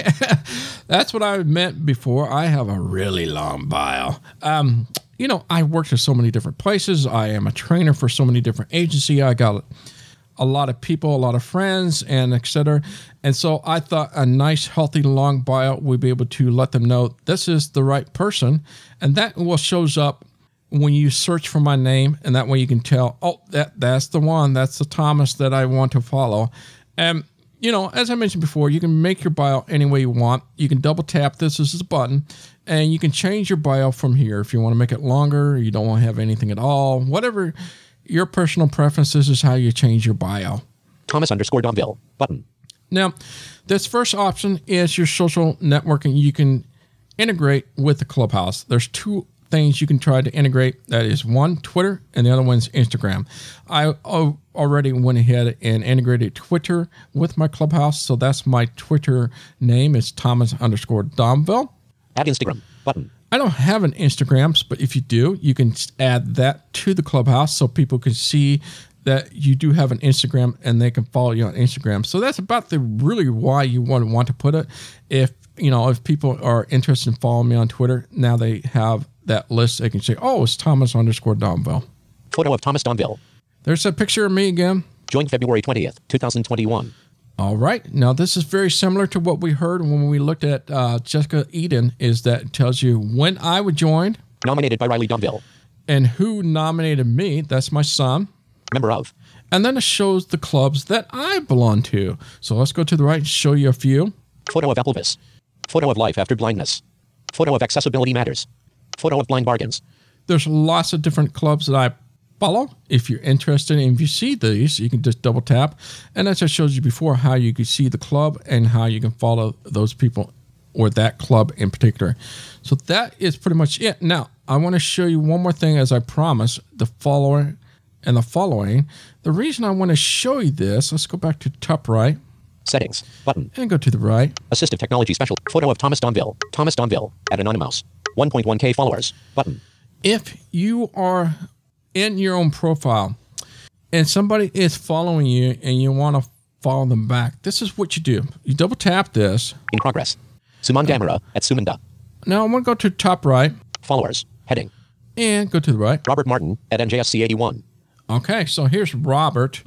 That's what I meant before. I have a really long bio. Um, you know, I worked at so many different places. I am a trainer for so many different agencies. I got a lot of people, a lot of friends, and et cetera. And so I thought a nice, healthy, long bio would be able to let them know this is the right person. And that will shows up when you search for my name. And that way you can tell, oh, that that's the one. That's the Thomas that I want to follow. And, you know, as I mentioned before, you can make your bio any way you want. You can double tap this. This is a button. And you can change your bio from here. If you want to make it longer, you don't want to have anything at all, whatever your personal preferences is how you change your bio. Thomas underscore Donville button. Now, this first option is your social networking. You can integrate with the Clubhouse. There's two things you can try to integrate. That is one, Twitter, and the other one's Instagram. I already went ahead and integrated Twitter with my Clubhouse. So that's my Twitter name. It's Thomas underscore Donville. Add Instagram button. I don't have an Instagram, but if you do, you can add that to the Clubhouse so people can see that you do have an Instagram and they can follow you on Instagram. So that's about the really why you want to want to put it. If you know, if people are interested in following me on Twitter, now they have that list. They can say, "Oh, it's Thomas underscore Donville." Photo of Thomas Donville. There's a picture of me again. Joined February twentieth, twenty twenty-one. All right. Now, this is very similar to what we heard when we looked at uh, Jessica Eden, is that it tells you when I would join. Nominated by Riley Donville. And who nominated me. That's my son. Member of. And then it shows the clubs that I belong to. So let's go to the right and show you a few. Photo of AppleVis. Photo of Life After Blindness. Photo of Accessibility Matters. Photo of Blind Bargains. There's lots of different clubs that I follow. If you're interested, and if you see these, you can just double tap. And that just shows you before how you can see the club and how you can follow those people or that club in particular. So that is pretty much it. Now, I want to show you one more thing, as I promised, the follower and the following. The reason I want to show you this, let's go back to top right. Settings button. And go to the right. Assistive technology special. Photo of Thomas Donville. Thomas Donville at Anonymous. one point one K followers button. If you are in your own profile and somebody is following you and you want to follow them back, this is what you do. You double tap this. In progress. Suman Damara at Sumanda. Now I want to go to top right. Followers. Heading. And go to the right. Robert Martin at N J S C eighty-one. Okay, so here's Robert,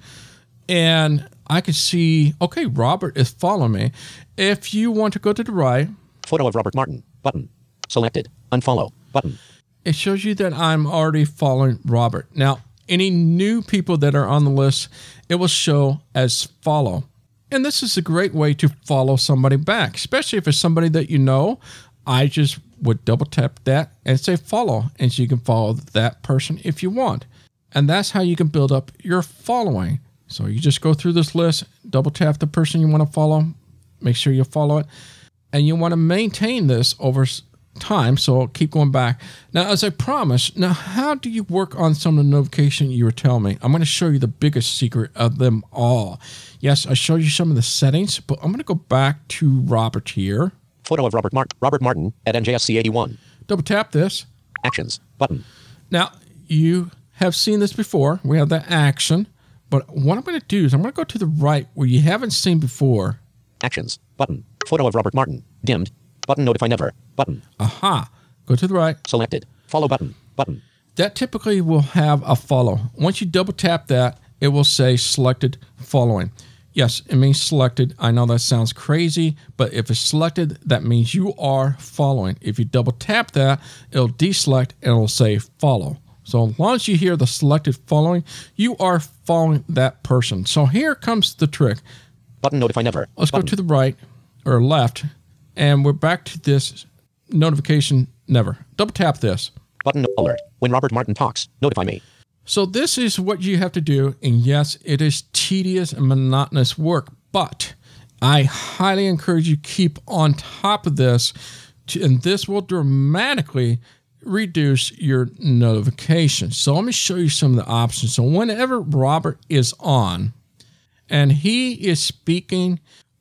and I can see, okay, Robert is following me. If you want to go to the right, Photo of Robert Martin. Button. Selected. Unfollow. Button. it shows you that I'm already following Robert. Now, any new people that are on the list, it will show as follow. And this is a great way to follow somebody back, especially if it's somebody that you know. I just would double tap that and say follow, and so you can follow that person if you want. And that's how you can build up your following. So you just go through this list, double tap the person you want to follow, make sure you follow it, and you want to maintain this over time, so keep going back. Now, as I promised, now how do you work on some of the notification you were telling me? I'm going to show you the biggest secret of them all. Yes, I showed you some of the settings, but I'm going to go back to Robert here. Photo of Robert Martin. Robert Martin at N J S C eighty-one. Double tap this. Actions. Button. Now, you have seen this before. We have the action. But what I'm going to do is I'm going to go to the right where you haven't seen before. Actions. Button. Photo of Robert Martin. Dimmed. Button. Notify never. Button. Aha. Go to the right. Selected. Follow button. Button. That typically will have a follow. Once you double tap that, it will say selected following. Yes, it means selected. I know that sounds crazy, but if it's selected, that means you are following. If you double tap that, it'll deselect and it'll say follow. So as long as you hear the selected following, you are following that person. So here comes the trick. Button. Notify never. Let's button. go to the right or left, and we're back to this notification never. Double tap this. Button. Alert. When Robert Martin talks, notify me. So this is what you have to do, and yes, it is tedious and monotonous work, but I highly encourage you keep on top of this, to, and this will dramatically reduce your notifications. So let me show you some of the options. So whenever Robert is on, and he is speaking,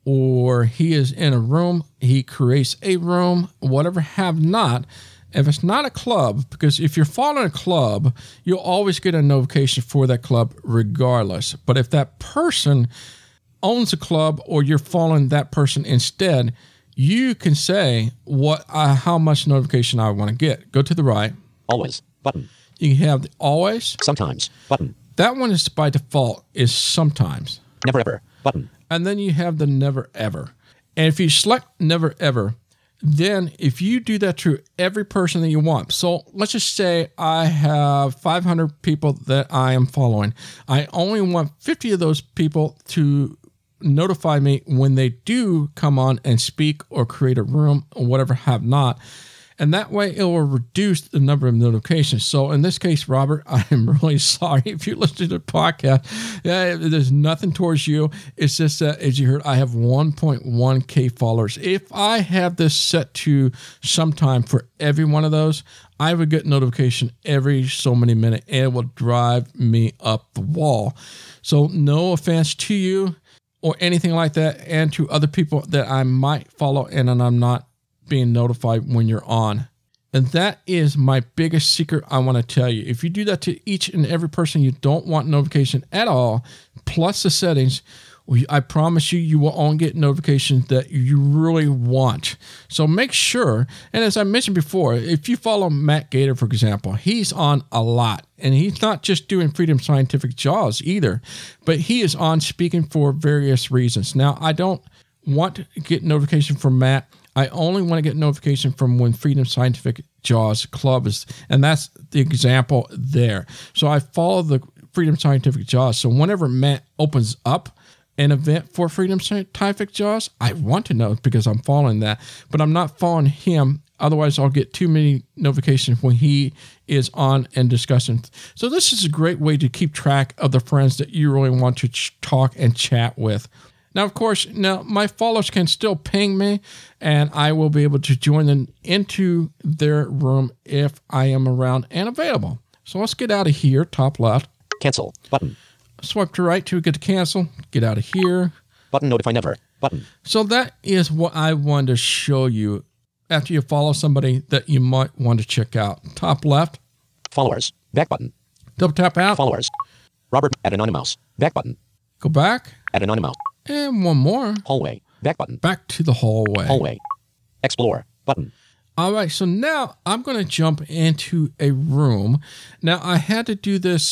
or he is in a room, he creates a room, whatever have not. If it's not a club, because if you're following a club, you'll always get a notification for that club regardless. But if that person owns a club or you're following that person instead, you can say what uh, how much notification I want to get. Go to the right. Always. Button. You have the always. Sometimes. Button. That one is by default is sometimes. Never ever. Button. And then you have the never ever. And if you select never ever, then if you do that to every person that you want, so let's just say I have five hundred people that I am following. I only want fifty of those people to notify me when they do come on and speak or create a room or whatever have not. And that way it will reduce the number of notifications. So in this case, Robert, I'm really sorry if you listen to the podcast. Yeah, there's nothing towards you. It's just that, as you heard, I have one point one K followers. If I have this set to sometime for every one of those, I would get notification every so many minutes, and it will drive me up the wall. So no offense to you or anything like that, and to other people that I might follow and I'm not being notified when you're on. And that is my biggest secret I want to tell you. If you do that to each and every person you don't want notification at all, plus the settings, I promise you, you will only get notifications that you really want. So make sure, and as I mentioned before, if you follow Matt Gator, for example, he's on a lot. And he's not just doing Freedom Scientific Jaws either, but he is on speaking for various reasons. Now, I don't want to get notification from Matt. I only want to get notification from when Freedom Scientific Jaws Club is, and that's the example there. So I follow the Freedom Scientific Jaws. So whenever Matt opens up an event for Freedom Scientific Jaws, I want to know because I'm following that, but I'm not following him. Otherwise, I'll get too many notifications when he is on and discussing. So this is a great way to keep track of the friends that you really want to ch- talk and chat with. Now, of course, now my followers can still ping me, and I will be able to join them into their room if I am around and available. So let's get out of here, top left. Cancel. Button. Swipe to right to get to cancel. Get out of here. Button. Notify never. Button. So that is what I wanted to show you after you follow somebody that you might want to check out. Top left. Followers. Back button. Double tap out. Followers. Robert at Anonymous. Back button. Go back. At Anonymous. And one more. Hallway. Back button. Back to the hallway. Hallway. Explore. Button. All right. So now I'm going to jump into a room. Now I had to do this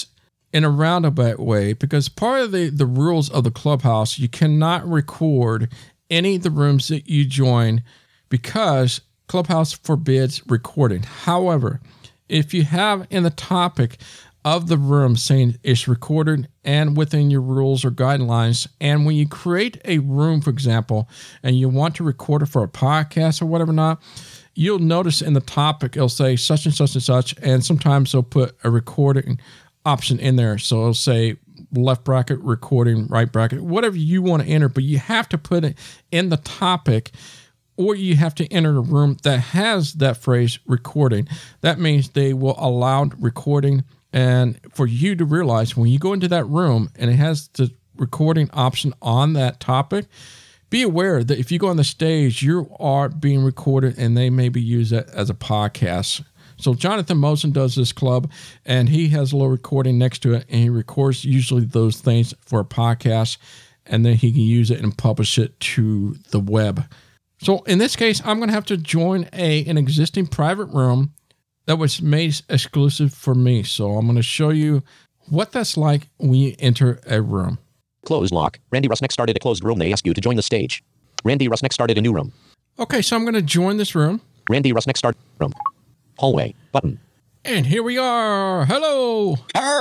in a roundabout way, because part of the, the rules of the Clubhouse, you cannot record any of the rooms that you join because Clubhouse forbids recording. However, if you have in the topic of the room saying it's recorded and within your rules or guidelines, and when you create a room, for example, and you want to record it for a podcast or whatever not, you'll notice in the topic it'll say such and such and such, and sometimes they'll put a recording option in there. So it'll say left bracket recording, right bracket, whatever you want to enter, but you have to put it in the topic, or you have to enter a room that has that phrase recording. That means they will allow recording. And for you to realize when you go into that room and it has the recording option on that topic, be aware that if you go on the stage, you are being recorded and they maybe use it as a podcast. So Jonathan Mosen does this club, and he has a little recording next to it, and he records usually those things for a podcast, and then he can use it and publish it to the web. So in this case, I'm going to have to join a an existing private room that was made exclusive for me. So I'm going to show you what that's like when you enter a room. Closed lock. Randy Rusnick started a closed room. They ask you to join the stage. Randy Rusnick started a new room. Okay, so I'm going to join this room. Randy Rusnick start room. Hallway button. And here we are. Hello.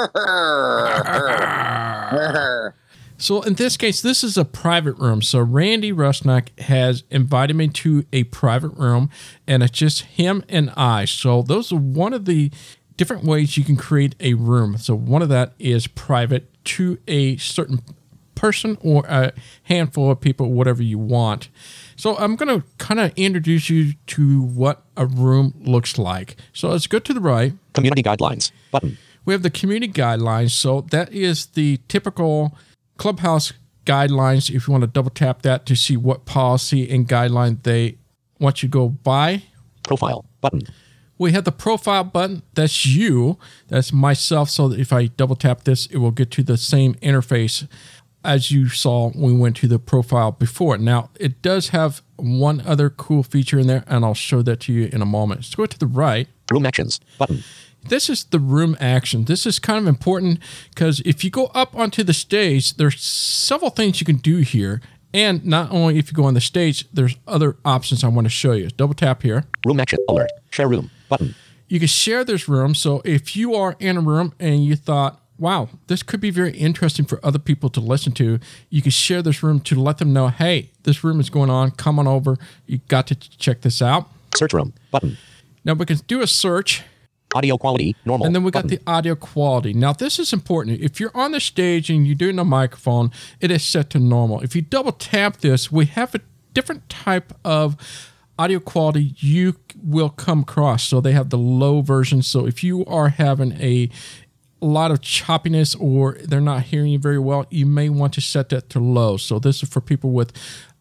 So in this case, this is a private room. So Randy Rusnick has invited me to a private room, and it's just him and I. So those are one of the different ways you can create a room. So one of that is private to a certain person or a handful of people, whatever you want. So I'm going to kind of introduce you to what a room looks like. So let's go to the right. Community guidelines button. We have the community guidelines. So that is the typical Clubhouse guidelines. If you want to double tap that to see what policy and guideline they want you to go by. Profile button. We have the profile button. That's you. That's myself. So that if I double tap this, it will get to the same interface as you saw when we went to the profile before. Now, it does have one other cool feature in there, and I'll show that to you in a moment. Let's go to the right. Room actions button. This is the room action. This is kind of important because if you go up onto the stage, there's several things you can do here. And not only if you go on the stage, there's other options I want to show you. Double tap here. Room action alert. Share room button. You can share this room. So if you are in a room and you thought, wow, this could be very interesting for other people to listen to, you can share this room to let them know, hey, this room is going on. Come on over. You got to check this out. Search room button. Now we can do a search. Audio quality, normal. And then we got button. the audio quality. Now, this is important. If you're on the stage and you're doing a microphone, it is set to normal. If you double tap this, we have a different type of audio quality you will come across. So they have the low version. So if you are having a lot of choppiness or they're not hearing you very well, you may want to set that to low. So this is for people with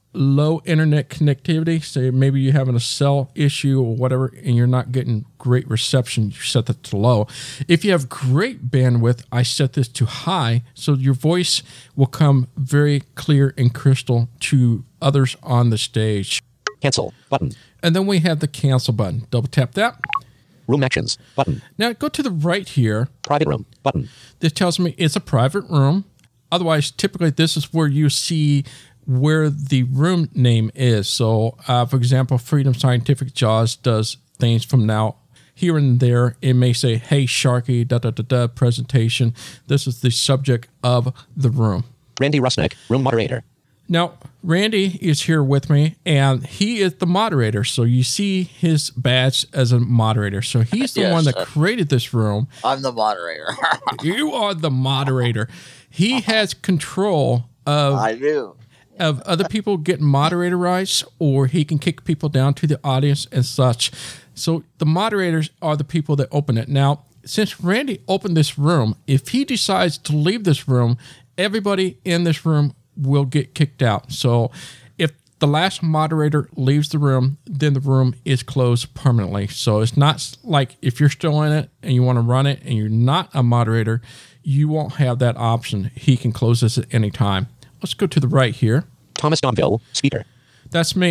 low internet connectivity. Say maybe you're having a cell issue or whatever and you're not getting great reception, you set that to low. If you have great bandwidth, I set this to high so your voice will come very clear and crystal to others on the stage. Cancel button. And then we have the cancel button. Double tap that. Room actions button. Now go to the right here. Private room button. This tells me it's a private room. Otherwise, typically this is where you see where the room name is. So, uh, for example, Freedom Scientific Jaws does things from now here and there. It may say, hey, Sharky, da da da da, presentation. This is the subject of the room. Randy Rusnick, room moderator. Now, Randy is here with me, and he is the moderator. So you see his badge as a moderator. So he's the Yes, one that sir. created this room. I'm the moderator. You are the moderator. He has control of I do. of other people getting moderator rights, or he can kick people down to the audience and such. So the moderators are the people that open it. Now, since Randy opened this room, if he decides to leave this room, everybody in this room will get kicked out. So if the last moderator leaves the room, then the room is closed permanently. So it's not like if you're still in it and you want to run it and you're not a moderator, you won't have that option. He can close this at any time. Let's go to the right here. Thomas Domville, speaker. That's me.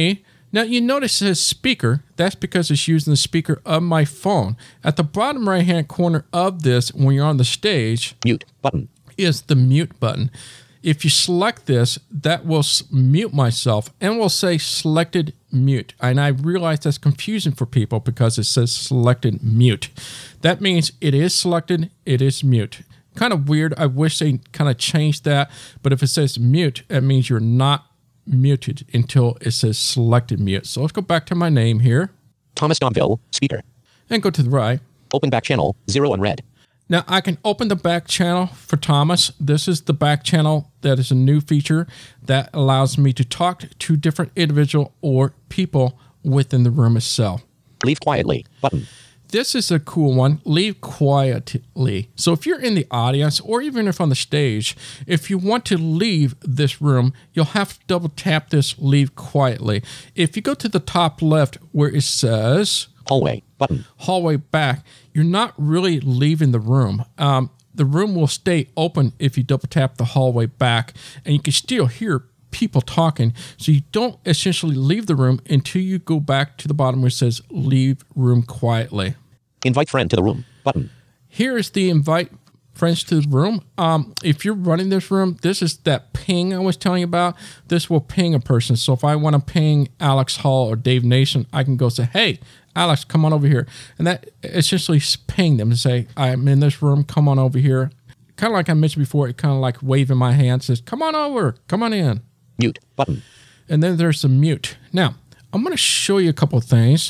Now, you notice it says speaker. That's because it's using the speaker of my phone. At the bottom right-hand corner of this, when you're on the stage, Mute button. is the mute button. If you select this, that will s- mute myself and will say selected mute. And I realize that's confusing for people because it says selected mute. That means it is selected, it is mute. Kind of weird. I wish they kind of changed that. But if it says mute, that means you're not muted until it says selected mute. So let's go back to my name here Thomas Domville, speaker. and go to the right. Open back channel, zero unread. Now I can open the back channel for Thomas. This is the back channel that is a new feature that allows me to talk to different individual or people within the room itself. Leave quietly button. This is a cool one. Leave quietly. So if you're in the audience or even if on the stage, if you want to leave this room, you'll have to double tap this leave quietly. If you go to the top left where it says Hallway button. hallway back, you're not really leaving the room. Um, the room will stay open if you double tap the hallway back, and you can still hear people talking. So you don't essentially leave the room until you go back to the bottom where it says leave room quietly. Invite friend to the room button. Here is the invite friends to the room. Um, if you're running this room, this is that ping I was telling you about. This will ping a person. So if I want to ping Alex Hall or Dave Nason, I can go say, hey, Alex, come on over here. And that essentially ping them and say, I'm in this room, come on over here. Kind of like I mentioned before, it kind of like waving my hand, says, come on over, come on in. Mute button. And then there's the mute. Now, I'm going to show you a couple of things.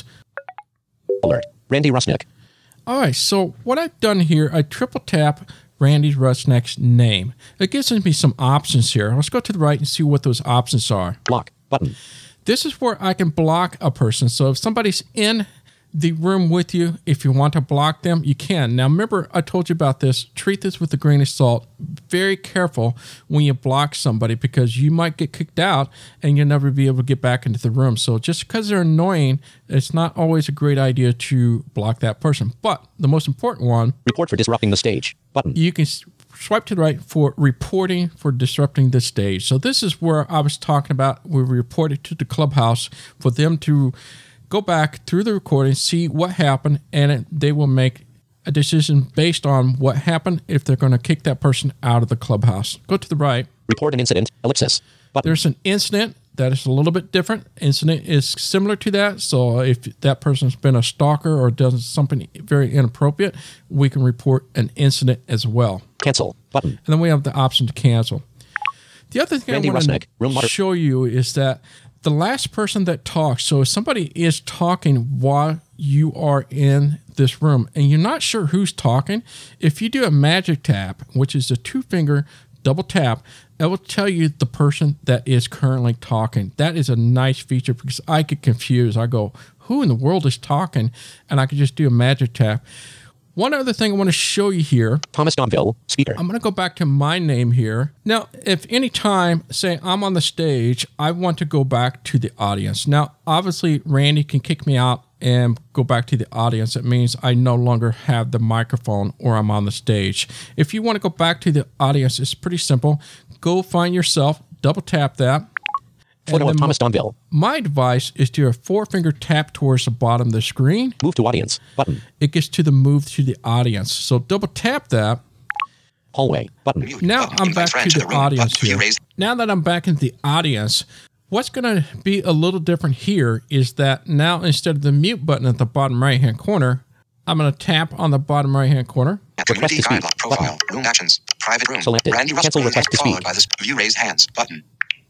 Alert. Randy Rusnick. All right, so what I've done here, I triple tap Randy Rusnick's name. It gives me some options here. Let's go to the right and see what those options are. Block button. This is where I can block a person. So if somebody's in the room with you, if you want to block them, you can. Now, remember, I told you about this. Treat this with a grain of salt. Very careful when you block somebody because you might get kicked out and you'll never be able to get back into the room. So just because they're annoying, it's not always a great idea to block that person. But the most important one, Report for disrupting the stage button. you can swipe to the right for reporting for disrupting the stage. So this is where I was talking about. We reported to the clubhouse for them to go back through the recording, see what happened, and it, they will make a decision based on what happened if they're going to kick that person out of the clubhouse. Go to the right. Report an incident, ellipsis button. There's an incident that is a little bit different. Incident is similar to that. So if that person's been a stalker or does something very inappropriate, we can report an incident as well. Cancel button. And then we have the option to cancel. The other thing Randy I want Rusnick, room to moder- show you is that the last person that talks, so if somebody is talking while you are in this room and you're not sure who's talking, if you do a magic tap, which is a two-finger double tap, it will tell you the person that is currently talking. That is a nice feature because I get confused. I go, who in the world is talking? And I can just do a magic tap. One other thing I want to show you here. Thomas Domville, speaker. I'm going to go back to my name here. Now, if any time, say I'm on the stage, I want to go back to the audience. Now, obviously, Randy can kick me out and go back to the audience. It means I no longer have the microphone or I'm on the stage. If you want to go back to the audience, it's pretty simple. Go find yourself, double tap that. Photo of Thomas Domville. My advice is to do a four-finger tap towards the bottom of the screen. Move to audience button. It gets to the move to the audience. So double tap that. Hallway button. Now I'm back to the audience here. Now that I'm back in the audience, what's going to be a little different here is that now instead of the mute button at the bottom right-hand corner, I'm going to tap on the bottom right-hand corner. Request to speak Profile. Room actions. Private room. Selected. Randy Russell. Cancel request to speak. Followed by this view raised hands button.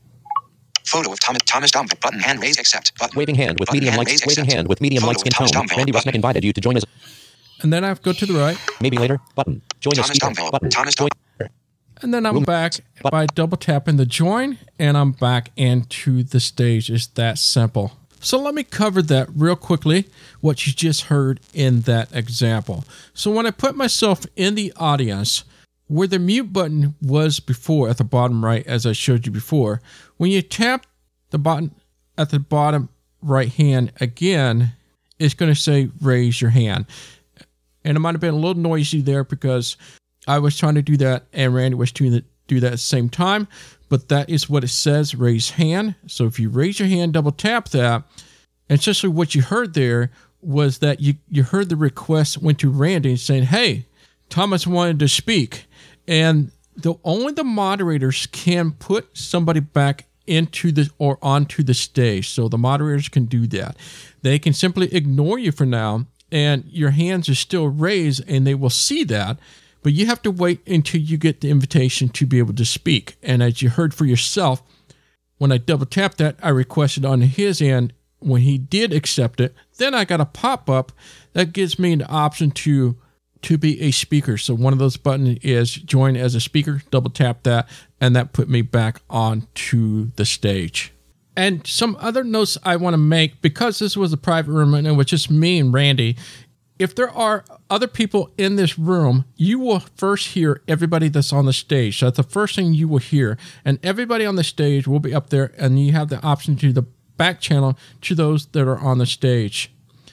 Photo of Thomas Thomas Domville button. Hand raise accept button. Waving hand with Button, medium hand light. raise, Waving accept. hand with medium Photo light of skin Thomas tone. Domville Randy button. Rusnick invited you to join as. And then I go to the right. Maybe later button. Join as Thomas speaker Domville. button. Thomas Join. And then I'm Room- back button. by double tapping the join, and I'm back into the stage. It's that simple. So let me cover that real quickly, what you just heard in that example. So when I put myself in the audience, where the mute button was before at the bottom right, as I showed you before, when you tap the button at the bottom right hand again, it's going to say raise your hand. And it might have been a little noisy there because I was trying to do that and Randy was doing the, do that at the same time, but that is what it says, raise hand. So if you raise your hand, double tap that, and essentially what you heard there was that you, you heard the request went to Randy saying, hey, Thomas wanted to speak. And the only the moderators can put somebody back into the or onto the stage. So the moderators can do that. They can simply ignore you for now, and your hands are still raised, and they will see that. But you have to wait until you get the invitation to be able to speak. And as you heard for yourself, when I double tapped that, I requested on his end. When he did accept it, then I got a pop-up that gives me an option to to be a speaker. So one of those buttons is join as a speaker. Double tap that, and that put me back onto the stage. And some other notes I want to make, because this was a private room and it was just me and Randy. If there are other people in this room, you will first hear everybody that's on the stage. So that's the first thing you will hear. And everybody on the stage will be up there, and you have the option to the back channel to those that are on the stage.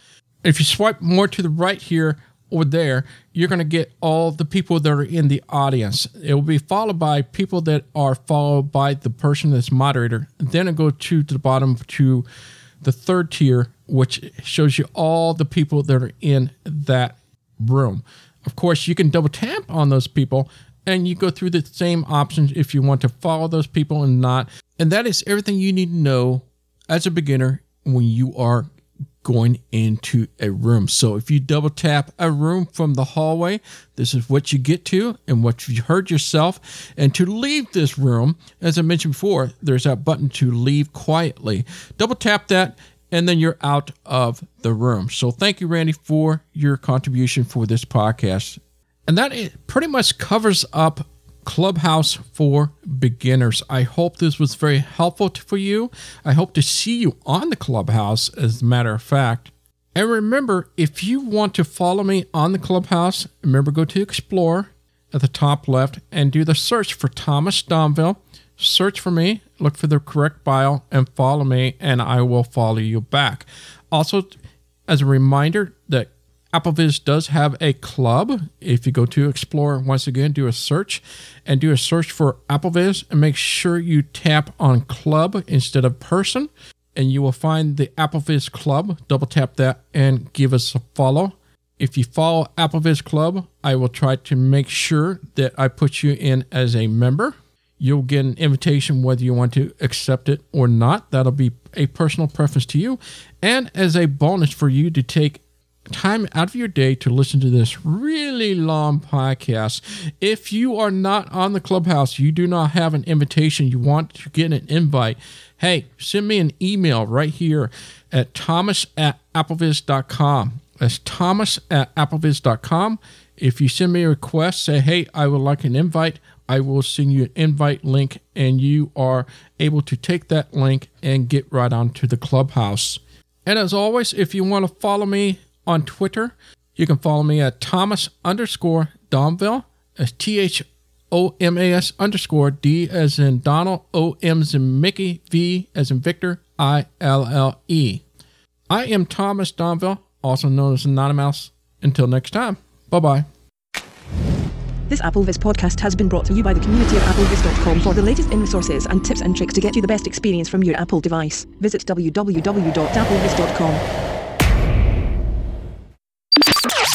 If you swipe more to the right here or there, you're going to get all the people that are in the audience. It will be followed by people that are followed by the person that's moderator. Then it goes to, to the bottom to the third tier, which shows you all the people that are in that room. Of course, you can double tap on those people, and you go through the same options if you want to follow those people and not. And that is everything you need to know as a beginner when you are going into a room. So if you double tap a room from the hallway, this is what you get to and what you heard yourself. And to leave this room, as I mentioned before, there's that button to leave quietly. Double tap that, and then you're out of the room. So thank you, Randy, for your contribution for this podcast. And that pretty much covers up Clubhouse for beginners. I hope this was very helpful for you. I hope to see you on the Clubhouse, as a matter of fact. And remember, if you want to follow me on the Clubhouse, remember, go to Explore at the top left and do the search for Thomas Domville. Search for me, look for the correct bio, and follow me, and I will follow you back. Also, as a reminder that AppleVis does have a club. If you go to Explore, once again, do a search and do a search for AppleVis, and make sure you tap on club instead of person, and you will find the AppleVis club. Double tap that and give us a follow. If you follow AppleVis club, I will try to make sure that I put you in as a member. You'll get an invitation whether you want to accept it or not. That'll be a personal preference to you. And as a bonus for you to take time out of your day to listen to this really long podcast. If you are not on the Clubhouse, you do not have an invitation, you want to get an invite, hey, send me an email right here at thomas at applevis dot com. That's thomas at applevis dot com. If you send me a request, say, hey, I would like an invite, I will send you an invite link, and you are able to take that link and get right onto the Clubhouse. And as always, if you want to follow me on Twitter, you can follow me at Thomas underscore Domville. That's T H O M A S underscore D as in Donald, O M as in Mickey, V as in Victor, I L L E. I am Thomas Domville, also known as Anonymous. Until next time, bye-bye. This AppleVis podcast has been brought to you by the community of applevis dot com. For the latest in resources and tips and tricks to get you the best experience from your Apple device, visit w w w dot applevis dot com.